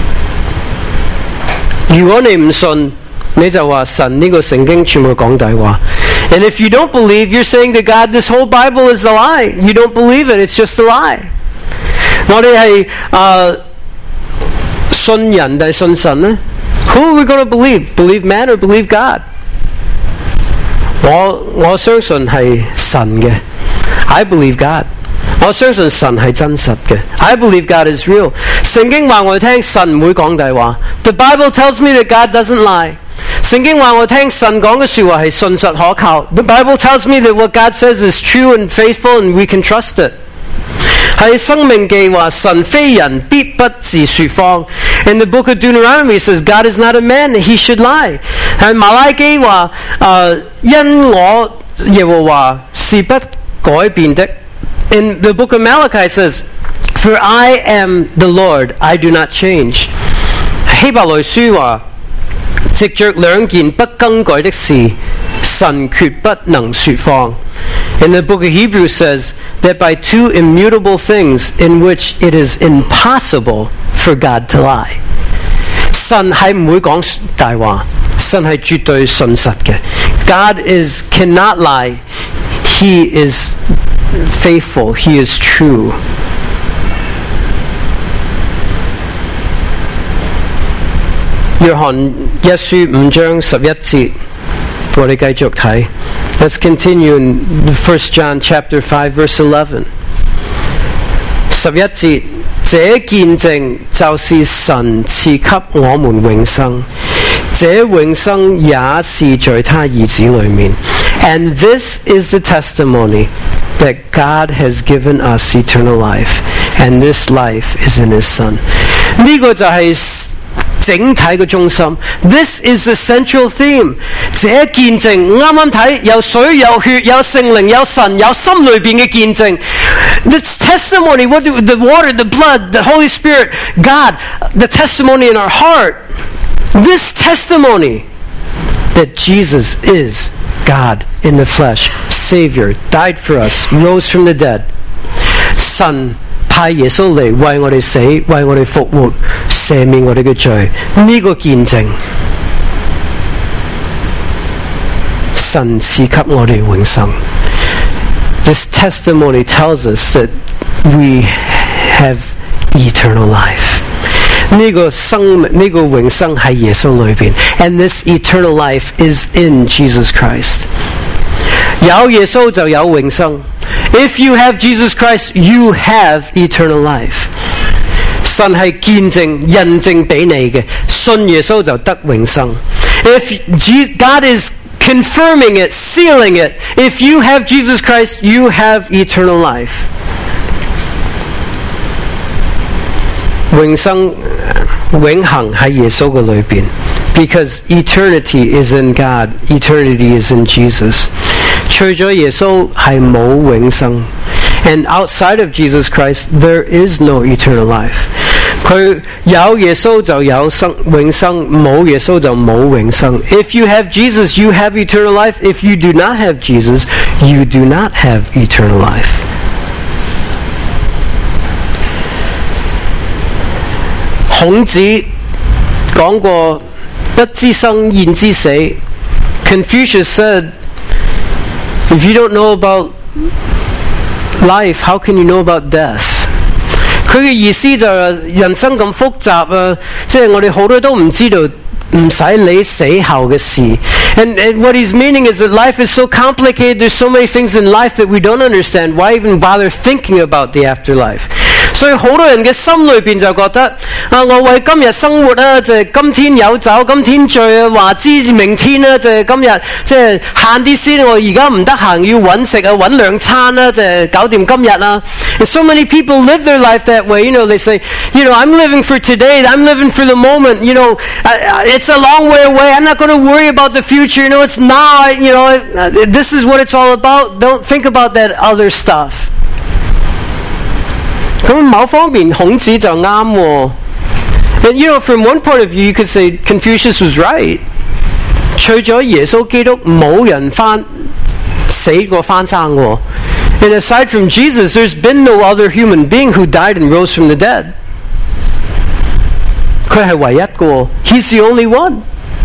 如果你唔信，你就話神呢個聖經全部講大話。And if you don't believe, you're saying to God, this whole Bible is a lie. You don't believe it, it's just a lie. 我哋係信人定係信神呢？ Who are we going to believe? Believe man or believe God? 我相信係神嘅。I believe God. 我相信神係真實嘅。I believe God is real. 聖經話我哋聽，神唔會講大話。The Bible tells me that God doesn't lie. 聖經話我聽神講嘅說話係信實可靠。The Bible tells me that what God says is true and faithful and we can trust it. 喺申命記話神非人必不自說謊。In the book of Deuteronomy it says God is not a man that he should lie. 喺馬拉基話因我耶和華是不改變的。In the book of Malachi it says For I am the Lord, I do not change. 希伯來書話藉着兩件不更改的事，神決不能說謊。And the book of Hebrews says that by two immutable things in which it is impossible for God to lie. 神係唔會講大話，神係絕對信實嘅。God cannot lie. He is faithful. He is true. 約翰一書5章11節，我哋繼續睇。Let's continue in 1 John chapter 5 verse 11. 11節，這見證就是神賜給我們永生，這永生也是在他兒子裏面。And this is the testimony that God has given us eternal life, and this life is in His Son. 呢個就係整體嘅中心。This is the central theme. 這見證啱啱睇有水有血有聖靈有神有心裏邊嘅見證。This testimony, the water, the blood, the Holy Spirit, God, the testimony in our heart. This testimony that Jesus is God in the flesh, Savior, died for us, rose from the dead. 神派耶穌嚟為我哋死，為我哋復活，赦免我哋嘅罪。呢個見證，神賜給我哋永生。This testimony tells us that we have eternal life. 呢個生命，呢個永生喺耶穌裏邊。And this eternal life is in Jesus Christ. 有耶穌就有永生。If you have Jesus Christ, you have eternal life. 神係見證、印證俾你嘅，信耶穌就得永生。If God is confirming it, sealing it, if you have Jesus Christ, you have eternal life. 永生、永恆喺耶穌嘅裏邊。Because eternity is in God, eternity is in Jesus. 除咗耶穌係冇永生 ，and outside of Jesus Christ there is no eternal life. 佢有耶穌就有永生，冇耶穌就冇永生。If you have Jesus, you have eternal life. If you do not have Jesus, you do not have eternal life. 孔子講過不知生焉知死。Confucius said, if you don't know about life, how can you know about death? 佢嘅意思就係人生咁複雜啊，即係我哋好多都唔知道，唔使理死後嘅事。And what he's meaning is that life is so complicated. There's so many things in life that we don't understand. Why even bother thinking about the afterlife? 所以好多人嘅心裏邊就覺得我為今日生活啊，就係今天有酒今天醉啊，話知明天啊，就係今日即係慳啲先，我而家唔得閒要揾食啊，揾兩餐啊，就係搞掂今日啊。And so many people live their life that way. They say, I'm living for today. I'm living for the moment. It's a long way away. I'm not going to worry about the future. It's now. This is what it's all about. Don't think about that other stuff. 咁某方面孔子就啱喎。And from one point of view, you could say Confucius was right. 除咗耶穌基督，冇人死過翻生喎。And aside from Jesus, there's been no other human being who died and rose from the dead. 佢係唯一嘅喎。He's the only one.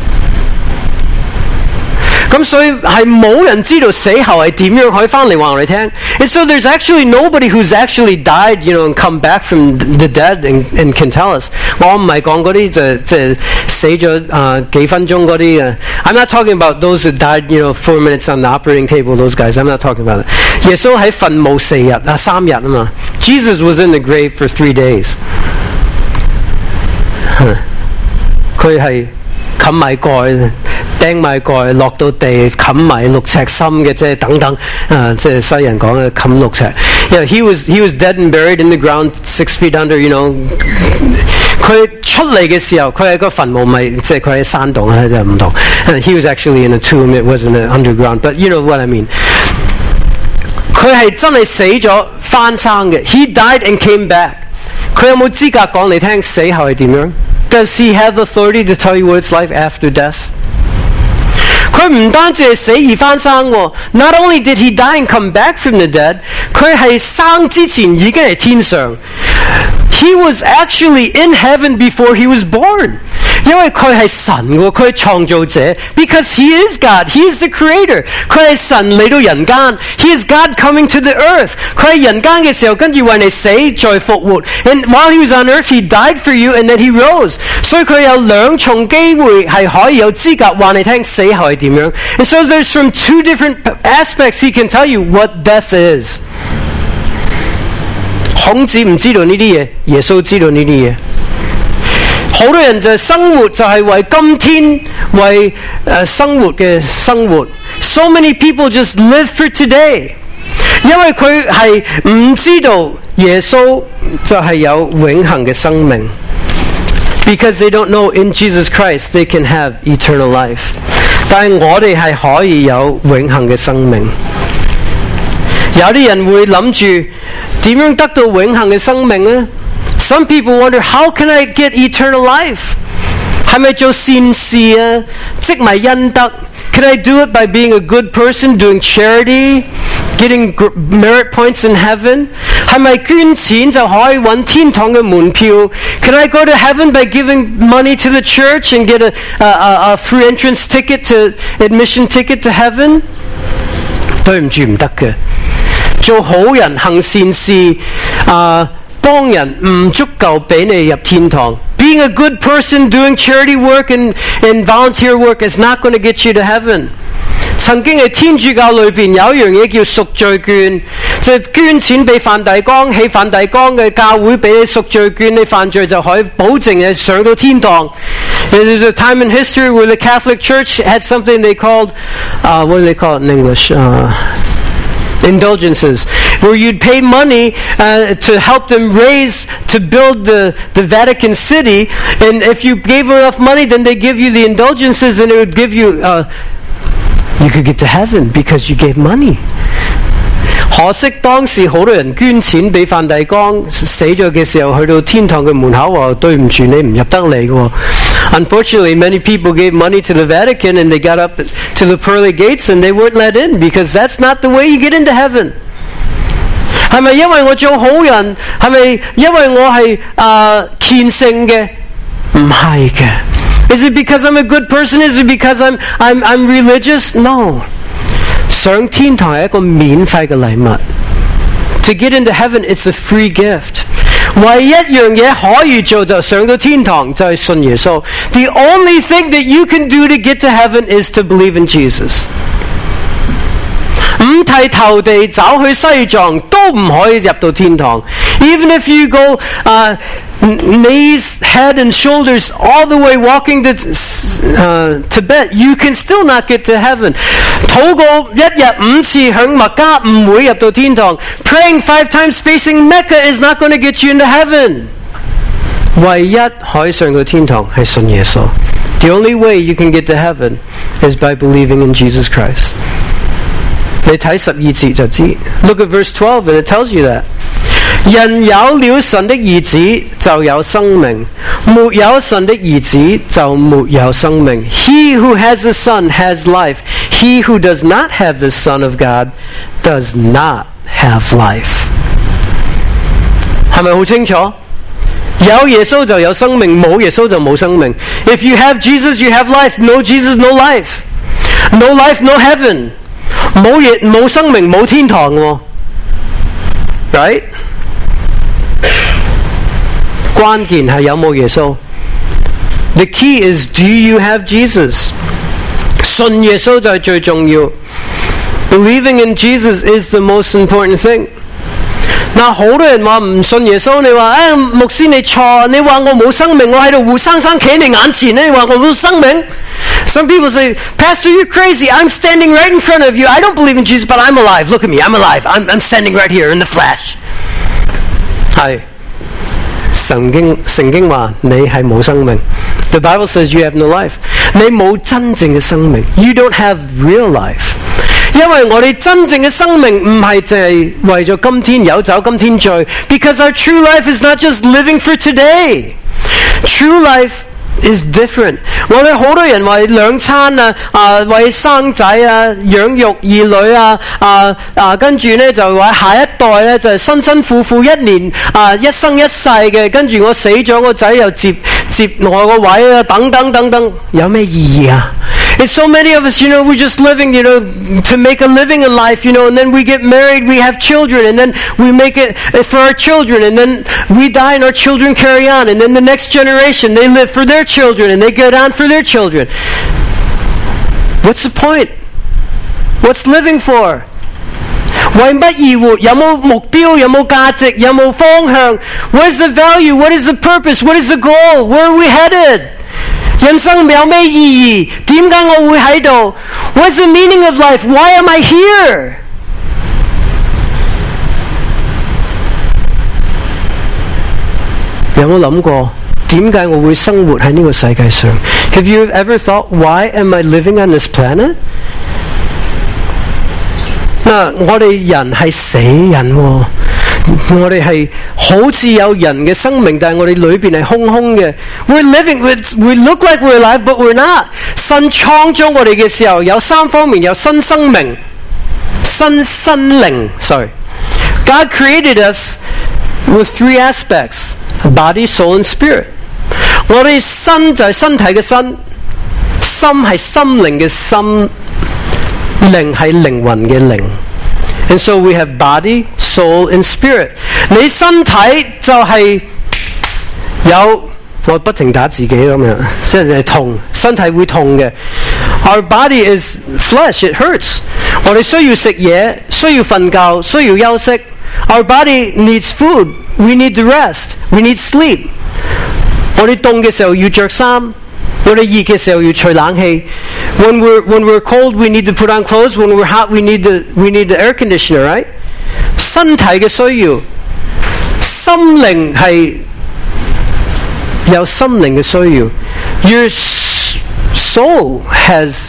咁所以係冇人知道死後係點樣可以翻嚟話我哋聽。And so there's actually nobody who's actually died, and come back from the dead and can tell us. 我唔係講嗰啲即係死咗幾分鐘嗰啲嘅。I'm not talking about those who died, 4 minutes on the operating table. Those guys, I'm not talking about it. 耶穌喺墳墓3日啊嘛。Jesus was in the grave for 3 days. 佢係冚埋蓋。 釘埋蓋落到地冚埋6尺深嘅，即係等等即係西人講嘅冚6尺。He was dead and buried in the ground 6 feet under. 佢出嚟嘅時候，佢係個墳墓，咪即係佢喺山洞咧，就唔同。He was actually in a tomb. It wasn't underground, but you know what I mean. 佢係真係死咗翻生嘅。He died and came back. 佢有冇資格講你聽死後係點樣？ Does he have authority to tell you what it's like after death? 佢唔單止係死而翻生喎。Not only did he die and come back from the dead, 佢係生之前已經係天上。He was actually in heaven before he was born. 因為佢係神喎，佢係創造者。Because he is God, he is the creator. 佢係神嚟到人間。He is God coming to the earth. 佢喺人間嘅時候，跟住為你死再復活。And while he was on earth, he died for you, and then he rose. 所以佢有兩重機會係可以有資格話你聽死後係點樣。And so there's from 2 different aspects he can tell you what death is. 孔子唔知道呢啲嘢，耶穌知道呢啲嘢。好多人就生活就係為今天為生活嘅生活。So many people just live for today， 因為佢係唔知道耶穌就係有永恆嘅生命。Because they don't know in Jesus Christ they can have eternal life。但係我哋係可以有永恆嘅生命。有啲人會諗住點樣得到永恆嘅生命呢？ Some people wonder, how can I get eternal life? 係咪做善事啊？積埋恩德？ Can I do it by being a good person, doing charity, getting merit points in heaven? 係咪捐錢就可以揾天堂嘅門票？ Can I go to heaven by giving money to the church and get a free entrance ticket to admission ticket to heaven? 對唔住，唔得嘅。做好人行善事幫人唔足夠俾你入天堂。Being a good person, doing charity work and volunteer work is not going to get you to heaven. 曾經喺天主教裏邊有一樣嘢叫贖罪券，就係捐錢俾梵蒂岡，起梵蒂岡嘅教會俾你贖罪券，你犯罪就可以保證你上到天堂。There's a time in history where the Catholic Church had something they called, what do they call it in English? Indulgences, where you'd pay money to help them to build the Vatican City, and if you gave enough money, then they give you the indulgences, and it would give you, you could get to heaven because you gave money. 可惜當時好多人捐錢俾梵蒂岡，死咗嘅時候去到天堂嘅門口話對唔住你唔入得嚟嘅。Unfortunately, many people gave money to the Vatican and they got up to the pearly gates and they weren't let in because that's not the way you get into heaven. 係咪因為我做好人？係咪因為我係虔誠嘅？唔係嘅。Is it because I'm a good person? Is it because I'm religious? No. 上天堂係一個免費嘅禮物。To get into heaven, it's a free gift. 唯一樣嘢可以做就上到天堂，就係信耶穌。The only thing that you can do to get to heaven is to believe in Jesus. 五體投地走去西藏都唔可以入到天堂。Even if you go knees, head and shoulders all the way walking to Tibet, you can still not get to heaven. 禱告一日5次響麥加唔會入到天堂。Praying 5 times facing Mecca is not going to get you into heaven. 唯一可以上到天堂係信耶穌。The only way you can get to heaven is by believing in Jesus Christ. 你睇12節就知。Look at verse 12 and it tells you that. 人有了神的兒子就有生命，沒有神的兒子就沒有生命。He who has the Son has life. He who does not have the Son of God does not have life. 係咪好清楚？有耶穌就有生命，冇耶穌就冇生命。If you have Jesus, you have life. No Jesus, no life. No life, no heaven. 冇生命，冇天堂喎。Right？ 關鍵係有冇耶穌。The key is, do you have Jesus? 信耶穌就係最重要。Believing in Jesus is the most important thing. 嗱，好多人話唔信耶穌，你話牧師你錯，你話我冇生命，我喺度活生生企你眼前，你話我冇生命。 Some people say, Pastor, you're crazy. I'm standing right in front of you. I don't believe in Jesus, but I'm alive. Look at me. I'm alive. I'm standing right here in the flesh. 係聖經話你係冇生命。The Bible says you have no life. 你冇真正嘅生命。You don't have real life. 因為我哋真正嘅生命唔係淨係為咗今天有酒今天醉。Because our true life is not just living for today. True life is different. 我哋好多人為兩餐為生仔養育兒女跟住呢就話下一代呢就係辛辛苦苦一年一生一世嘅，跟住我死咗個仔又接我個位等等等等，有咩意義啊？It's so many of us, we're just living, to make a living in life, and then we get married, we have children, and then we make it for our children, and then we die and our children carry on, and then the next generation, they live for their children, and they get on for their children. What's the point? What's living for? 為乜而活？有冇目標？有冇價值？有冇方向？ What is the value? What is the purpose? What is the goal? Where are we headed?人生有咩意義？點解我會喺度？ What's the meaning of life? Why am I here? 有冇諗過點解我會生活喺呢個世界上？ Have you ever thought, why am I living on this planet? 我哋人係死人喎。我哋係好似有人嘅生命，但係我哋裏邊係空空嘅。We're living, we look like we're alive, but we're not. 神創造我哋嘅時候有三方面，有新生命、新靈。Sorry, God created us with three aspects: body, soul, and spirit. 我哋身就係身體嘅身，心係心靈嘅心，靈係靈魂嘅靈。And so we have body, soul, and spirit. 你身體就係有，我不停打自己咁樣，即係痛，身體會痛嘅。Our body is flesh, it hurts. 我哋需要食嘢，需要瞓覺，需要休息。Our body needs food. We need to rest. We need sleep. 我哋凍嘅時候要着衫。我哋熱嘅時候要除冷氣。When we're cold, we need to put on clothes. When we're hot, we need the air conditioner, right? 身體嘅需要，心靈係有心靈嘅需要。Your soul has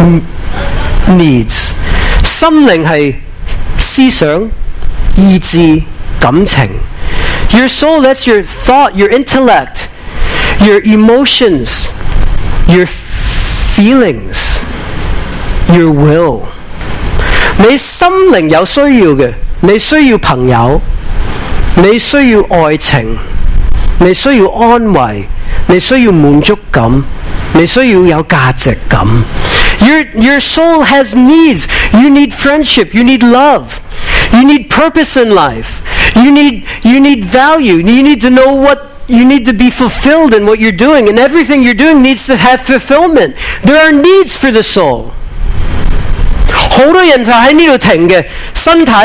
needs. 心靈係思想、意志、感情。Your soul, that's your thought, your intellect, your emotions.Your feelings, your will. 你心靈有需要嘅，你需要朋友，你需要愛情，你需要安慰，你需要滿足感，你需要有價值感。Your soul has needs. You need friendship. You need love. You need purpose in life. You need value. You need to know what.You need to be fulfilled in what you're doing, and everything you're doing needs to have fulfillment. There are needs for the soul. 好多人就喺呢度停嘅，身體、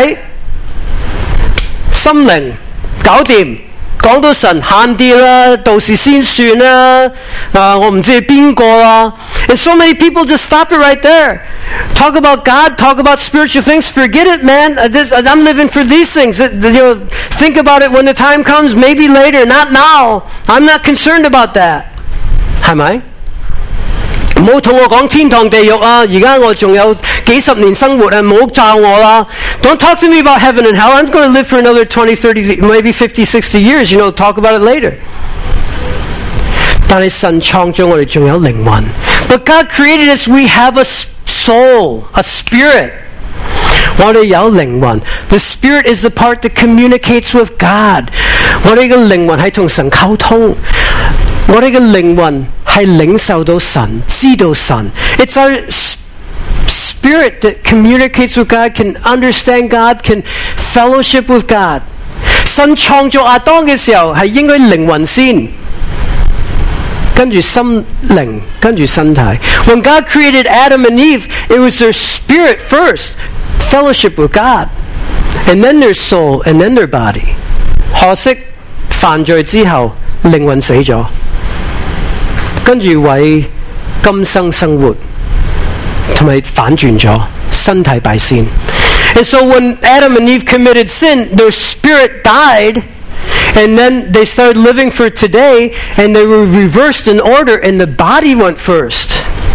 心靈搞掂，講到神慳啲啦，到時先算啦。我唔知係邊個啦。And so many people just stop it right there. Talk about God, talk about spiritual things. Forget it, man. I'm living for these things. Think about it when the time comes. Maybe later, not now. I'm not concerned about that. 係咪？唔好同我講天堂地獄啊！而家我仲有幾十年生活啊！唔好教我啦。Don't talk to me about heaven and hell. I'm going to live for another 20, 30, maybe 50, 60 years. Talk about it later. 但係神創造我哋仲有靈魂。But God created us. We have a soul, a spirit. 我哋有靈魂。The spirit is the part that communicates with God. 我哋嘅靈魂係同神溝通。我哋嘅靈魂係領受到神，知道神。It's our spirit that communicates with God, can understand God, can fellowship with God. 神創造亞當嘅時候係應該靈魂先，跟住心靈，跟住身體。When God created Adam and Eve, it was their spirit first, fellowship with God, and then their soul, and then their body. 可惜犯罪之後，靈魂死咗。跟住為今生生活同埋反轉咗，身體敗先。And so when Adam and Eve committed sin, their spirit died, and then they started living for today, and they were reversed in order, and the body went first.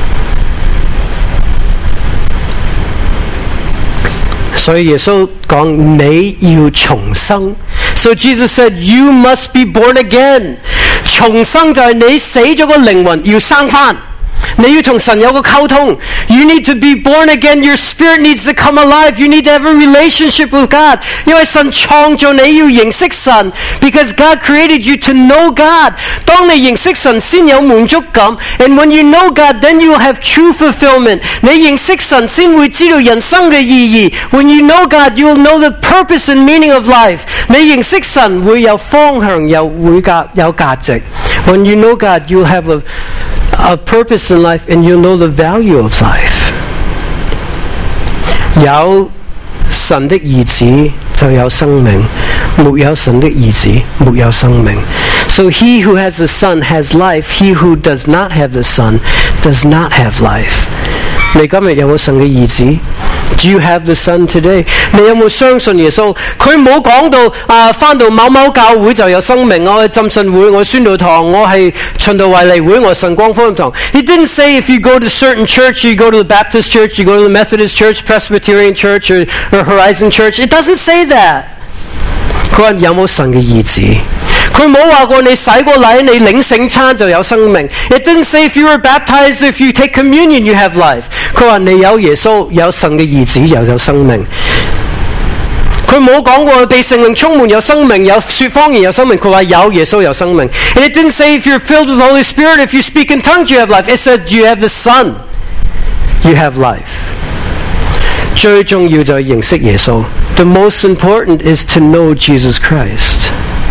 所以耶穌講你要重生。So Jesus said, you must be born again. 重生就係你死咗個靈魂要生返。你要同神有個溝通。You need to be born again. Your spirit needs to come alive. You need to have a relationship with God. 因為神創造你要認識神 because God created you to know God. 當你認識神先有滿足感 and when you know God, then you will have true fulfillment. 你認識神先會知道人生嘅意義。When you know God, you will know the purpose and meaning of life. 你認識神會有方向，有價值。When you know God, you will have a purpose in life and you'll know the value of life. 有神的兒子就有生命，沒有神的兒子沒有生命。So he who has the Son has life. He who does not have the Son does not have life. 你今日有冇神嘅兒子？Do you have the Son today? 你有冇相信耶穌？佢冇講到返到某某教會就有生命，我係浸信會，我宣道堂，我係循道衛理會，我係晨光福音堂。He didn't say if you go to a certain church, you go to the Baptist church, you go to the Methodist church, Presbyterian church, or Horizon church. It doesn't say that. 佢話有冇神嘅兒子？佢冇話過你洗過禮，你領聖餐就有生命。It didn't say if you were baptized, if you take communion, you have life. 佢話你有耶穌，有神嘅兒子就有生命。佢冇講過被聖靈充滿有生命，有說方言有生命。佢話有耶穌有生命。And it didn't say if you're filled with the Holy Spirit, if you speak in tongues, you have life. It said you have the Son, you have life. 最重要就係認識耶穌。The most important is to know Jesus Christ.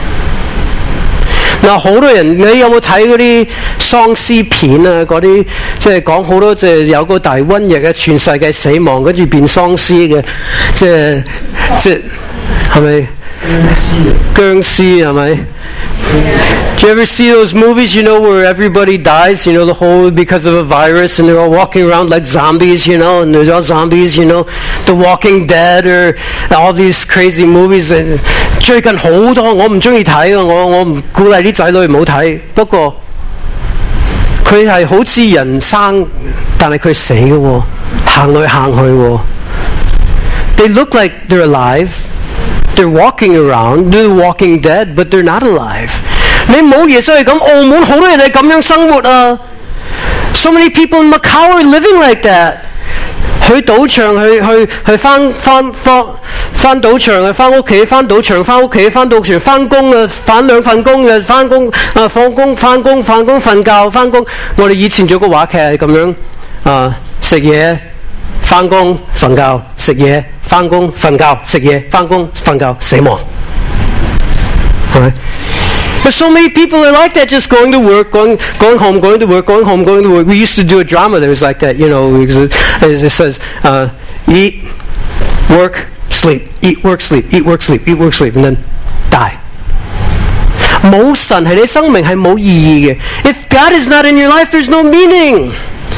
嗱，好多人你有冇睇嗰啲喪屍片啊？嗰啲即係講好多即係有個大瘟疫嘅，全世界死亡，跟住變喪屍嘅，即係係咪僵屍係咪？Do you ever see those movies, where everybody dies, the whole because of a virus, and they're all walking around like zombies, and there's all zombies, The Walking Dead, or all these crazy movies. 最近好多我唔中意睇嘅，我唔鼓勵啲仔女唔好睇。不過佢係好似人生，但係佢死嘅喎，行來行去喎。They look like they're alive. They're walking around. They're walking dead, but they're not alive. 你冇耶穌係咁，澳門好多人係咁樣生活啊。So many people in Macau are living like that. 去賭場去翻賭場去翻屋企，翻賭場翻屋企，翻賭場翻工啊，翻兩份工嘅，翻工啊放工翻工瞓覺翻工。我哋以前做個話劇係咁樣食嘢翻工瞓覺，食嘢翻工瞓覺，食嘢翻工瞓覺，死亡。係咪？But so many people are like that, just going to work, going home, going to work, going home, going to work. We used to do a drama that was like that, it says, eat, work, sleep, eat, work, sleep, eat, work, sleep, eat, work, sleep, and then die. 冇神係你生命係冇意義嘅。If God is not in your life, there's no meaning.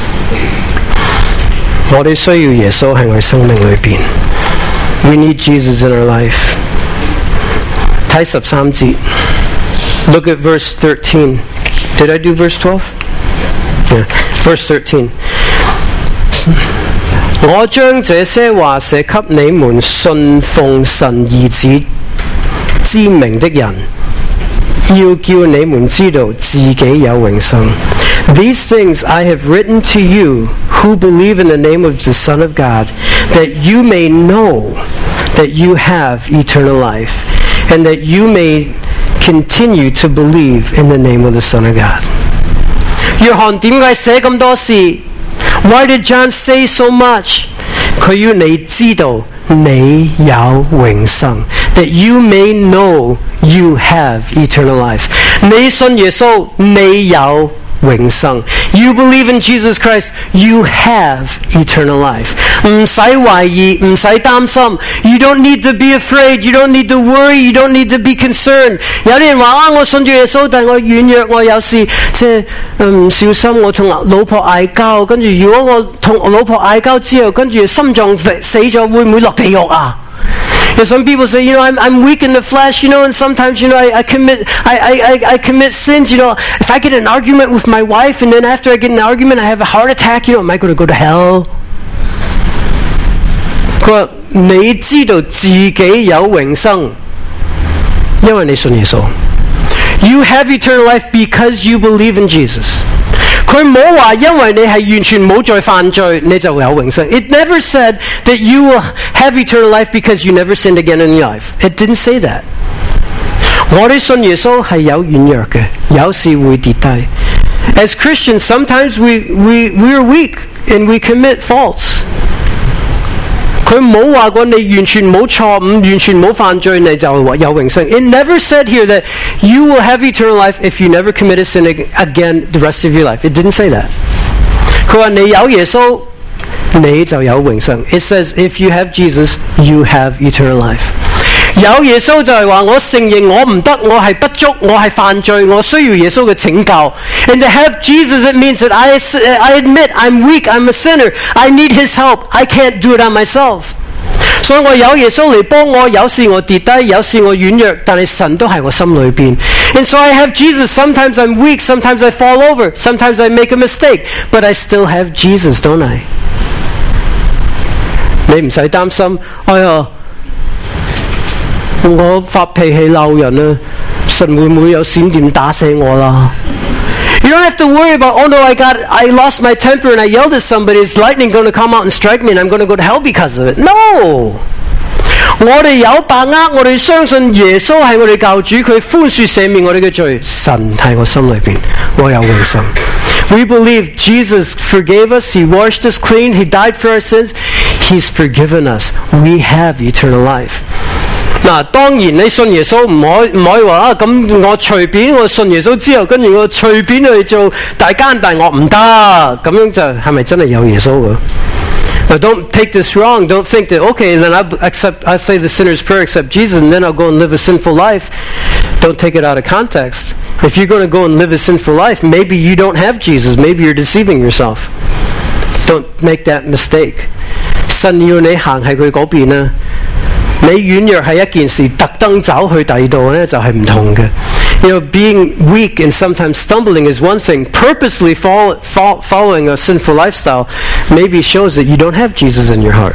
我哋需要耶穌喺我哋生命裏邊。We need Jesus in our life. 睇13節。Look at verse 13. Did I do verse 12? Yeah. Verse 13. 我將這些話寫給你們信奉神兒子之名的人，要叫你們知道自己有永生。These things I have written to you who believe in the name of the Son of God, that you may know that you have eternal life, and that you may continue to believe in the name of the Son of God. 約翰點解寫咁多事？ Why did John say so much? 佢要你知道你有永生。That you may know you have eternal life. 你信耶穌，你有永生。You believe in Jesus Christ, you have eternal life. 唔使懷疑，唔使擔心。You don't need to be afraid, you don't need to worry, you don't need to be concerned. 有啲人話我信住耶穌，但我軟弱，我有時即係唔小心，我同老婆嗌交，跟住如果我同老婆嗌交之後，跟住心臟死咗，會唔會落地獄啊？Some people say, I'm weak in the flesh, and sometimes, I commit sins, if I get an argument with my wife, and then after I get an argument, I have a heart attack, am I going to go to hell? 佢話你知道自己有永生，因為你信耶穌。You have eternal life because you believe in Jesus. 佢冇話因為你係完全冇再犯罪，你就會有永生。It never said that you will have eternal life because you never sinned again in your life. It didn't say that. 我哋信耶穌係有軟弱嘅，有時會跌低。As Christians, sometimes we are weak and we commit faults. 佢冇話過你完全冇錯誤，完全冇犯罪，你就有永生。It never said here that you will have eternal life if you never committed sin again the rest of your life. It didn't say that. 佢話你有耶穌，你就有永生。It says if you have Jesus, you have eternal life. 有耶穌就係話我承認我唔得，我係不足，我係犯罪，我需要耶穌嘅拯救。And to have Jesus, it means that I admit I'm weak, I'm a sinner, I need His help, I can't do it on myself. 所以我有耶穌嚟幫我，有時我跌低，有時我軟弱，但係神都喺我心裏邊。And so I have Jesus. Sometimes I'm weak, sometimes I fall over, sometimes I make a mistake, but I still have Jesus, don't I? 你唔使擔心，哎呀，我發脾氣鬧人啊，神會唔會有閃電打死我啦？You don't have to worry about, oh no, I lost my temper and I yelled at somebody. Is lightning going to come out and strike me and I'm going to go to hell because of it? No! 我哋有把握，我哋相信耶穌係我哋救主，佢寬恕赦免我哋嘅罪。神喺我心裏邊，我有永生。We believe Jesus forgave us, He washed us clean, He died for our sins, He's forgiven us. We have eternal life. 嗱，當然你信耶穌唔可以話咁我隨便我信耶穌之後，跟住我隨便去做大奸大惡唔得，咁樣就係咪真係有耶穌㗎？Now don't take this wrong. Don't think that then I say the sinner's prayer, accept Jesus, and then I'll go and live a sinful life. Don't take it out of context. If you're going to go and live a sinful life, maybe you don't have Jesus. Maybe you're deceiving yourself. Don't make that mistake. 神要你行喺佢嗰邊啊！你軟弱係一件事，特登走去第二度呢就係唔同嘅。Being weak and sometimes stumbling is one thing. Purposely following a sinful lifestyle maybe shows that you don't have Jesus in your heart.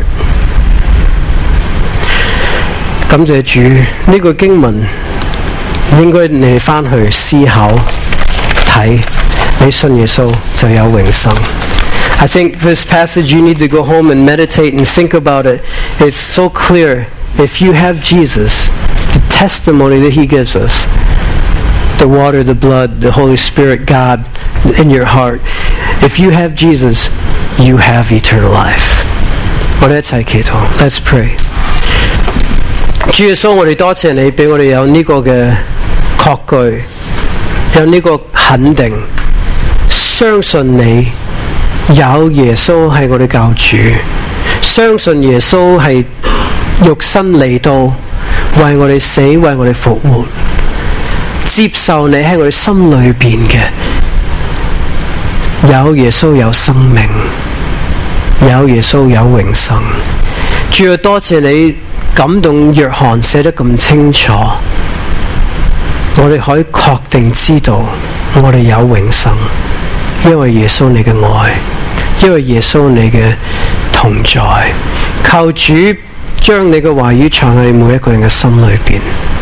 感謝主，呢個經文應該你返去思考睇，你信耶穌就有永生。I think this passage you need to go home and meditate and think about it. It's so clear. If you have Jesus, the testimony that He gives us, the water, the blood, the Holy Spirit, God in your heart, if you have Jesus, you have eternal life. 我哋一齊祈禱 Let's pray. 主耶穌，我哋多謝你俾我哋有呢個嘅確據，有呢個肯定，相信你有耶穌係我哋救主，相信耶穌係肉身嚟到為我哋死，為我哋復活，接受你喺我哋心裏邊嘅，有耶穌有生命，有耶穌有永生。主要多謝你感動約翰寫得咁清楚，我哋可以確定知道我哋有永生，因為耶穌你嘅愛，因為耶穌你嘅同在。求主將你嘅話語藏喺每一個人嘅心裏邊。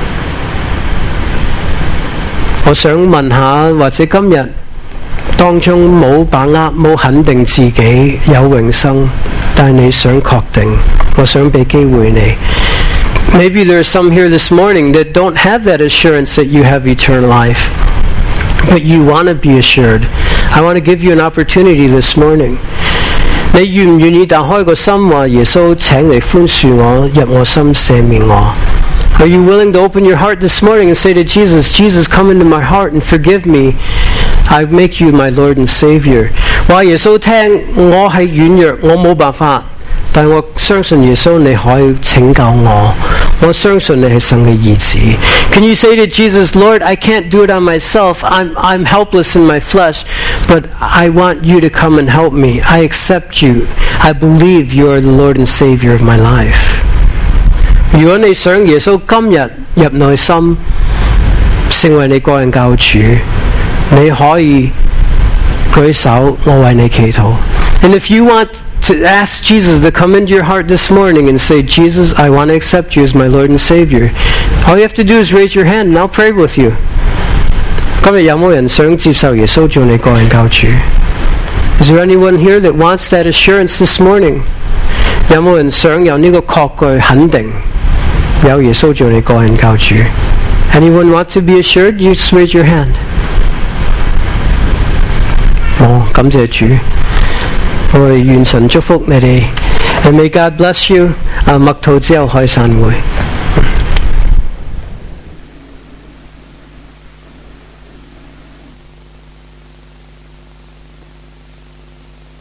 我想問下，或者今日當中冇把握、冇肯定自己有永生，但係你想確定，我想俾機會你。Maybe there are some here this morning that don't have that assurance that you have eternal life, but you want to be assured. I want to give you an opportunity this morning. 你願唔願意打開個心話耶穌請你寬恕我，入我心赦免我？ Are you willing to open your heart this morning and say to Jesus, Jesus, come into my heart and forgive me. I make you my Lord and Savior。 話耶穌聽，我係軟弱，我冇辦法，但我相信耶穌你可以拯救我，我相信你係神嘅兒子。 Can you say to Jesus, Lord, I can't do it on myself. I'm helpless in my flesh, but I want you to come and help me. I accept you. I believe you are the Lord and Savior of my life. 如果你想耶穌今日入內心，成為你個人救主，你可以舉手，我為你祈禱。 And if you want to ask Jesus to come into your heart this morning and say, Jesus, I want to accept you as my Lord and Savior, all you have to do is raise your hand and I'll pray with you. 今日有冇人想接受耶穌做你個人救主？ Is there anyone here that wants that assurance this morning? 有冇人想有呢個確據肯定有耶穌做你個人救主？ Anyone want to be assured? You just raise your hand. 好，感謝主。我哋願神祝福你哋。And may God bless you. 默禱之後開散會。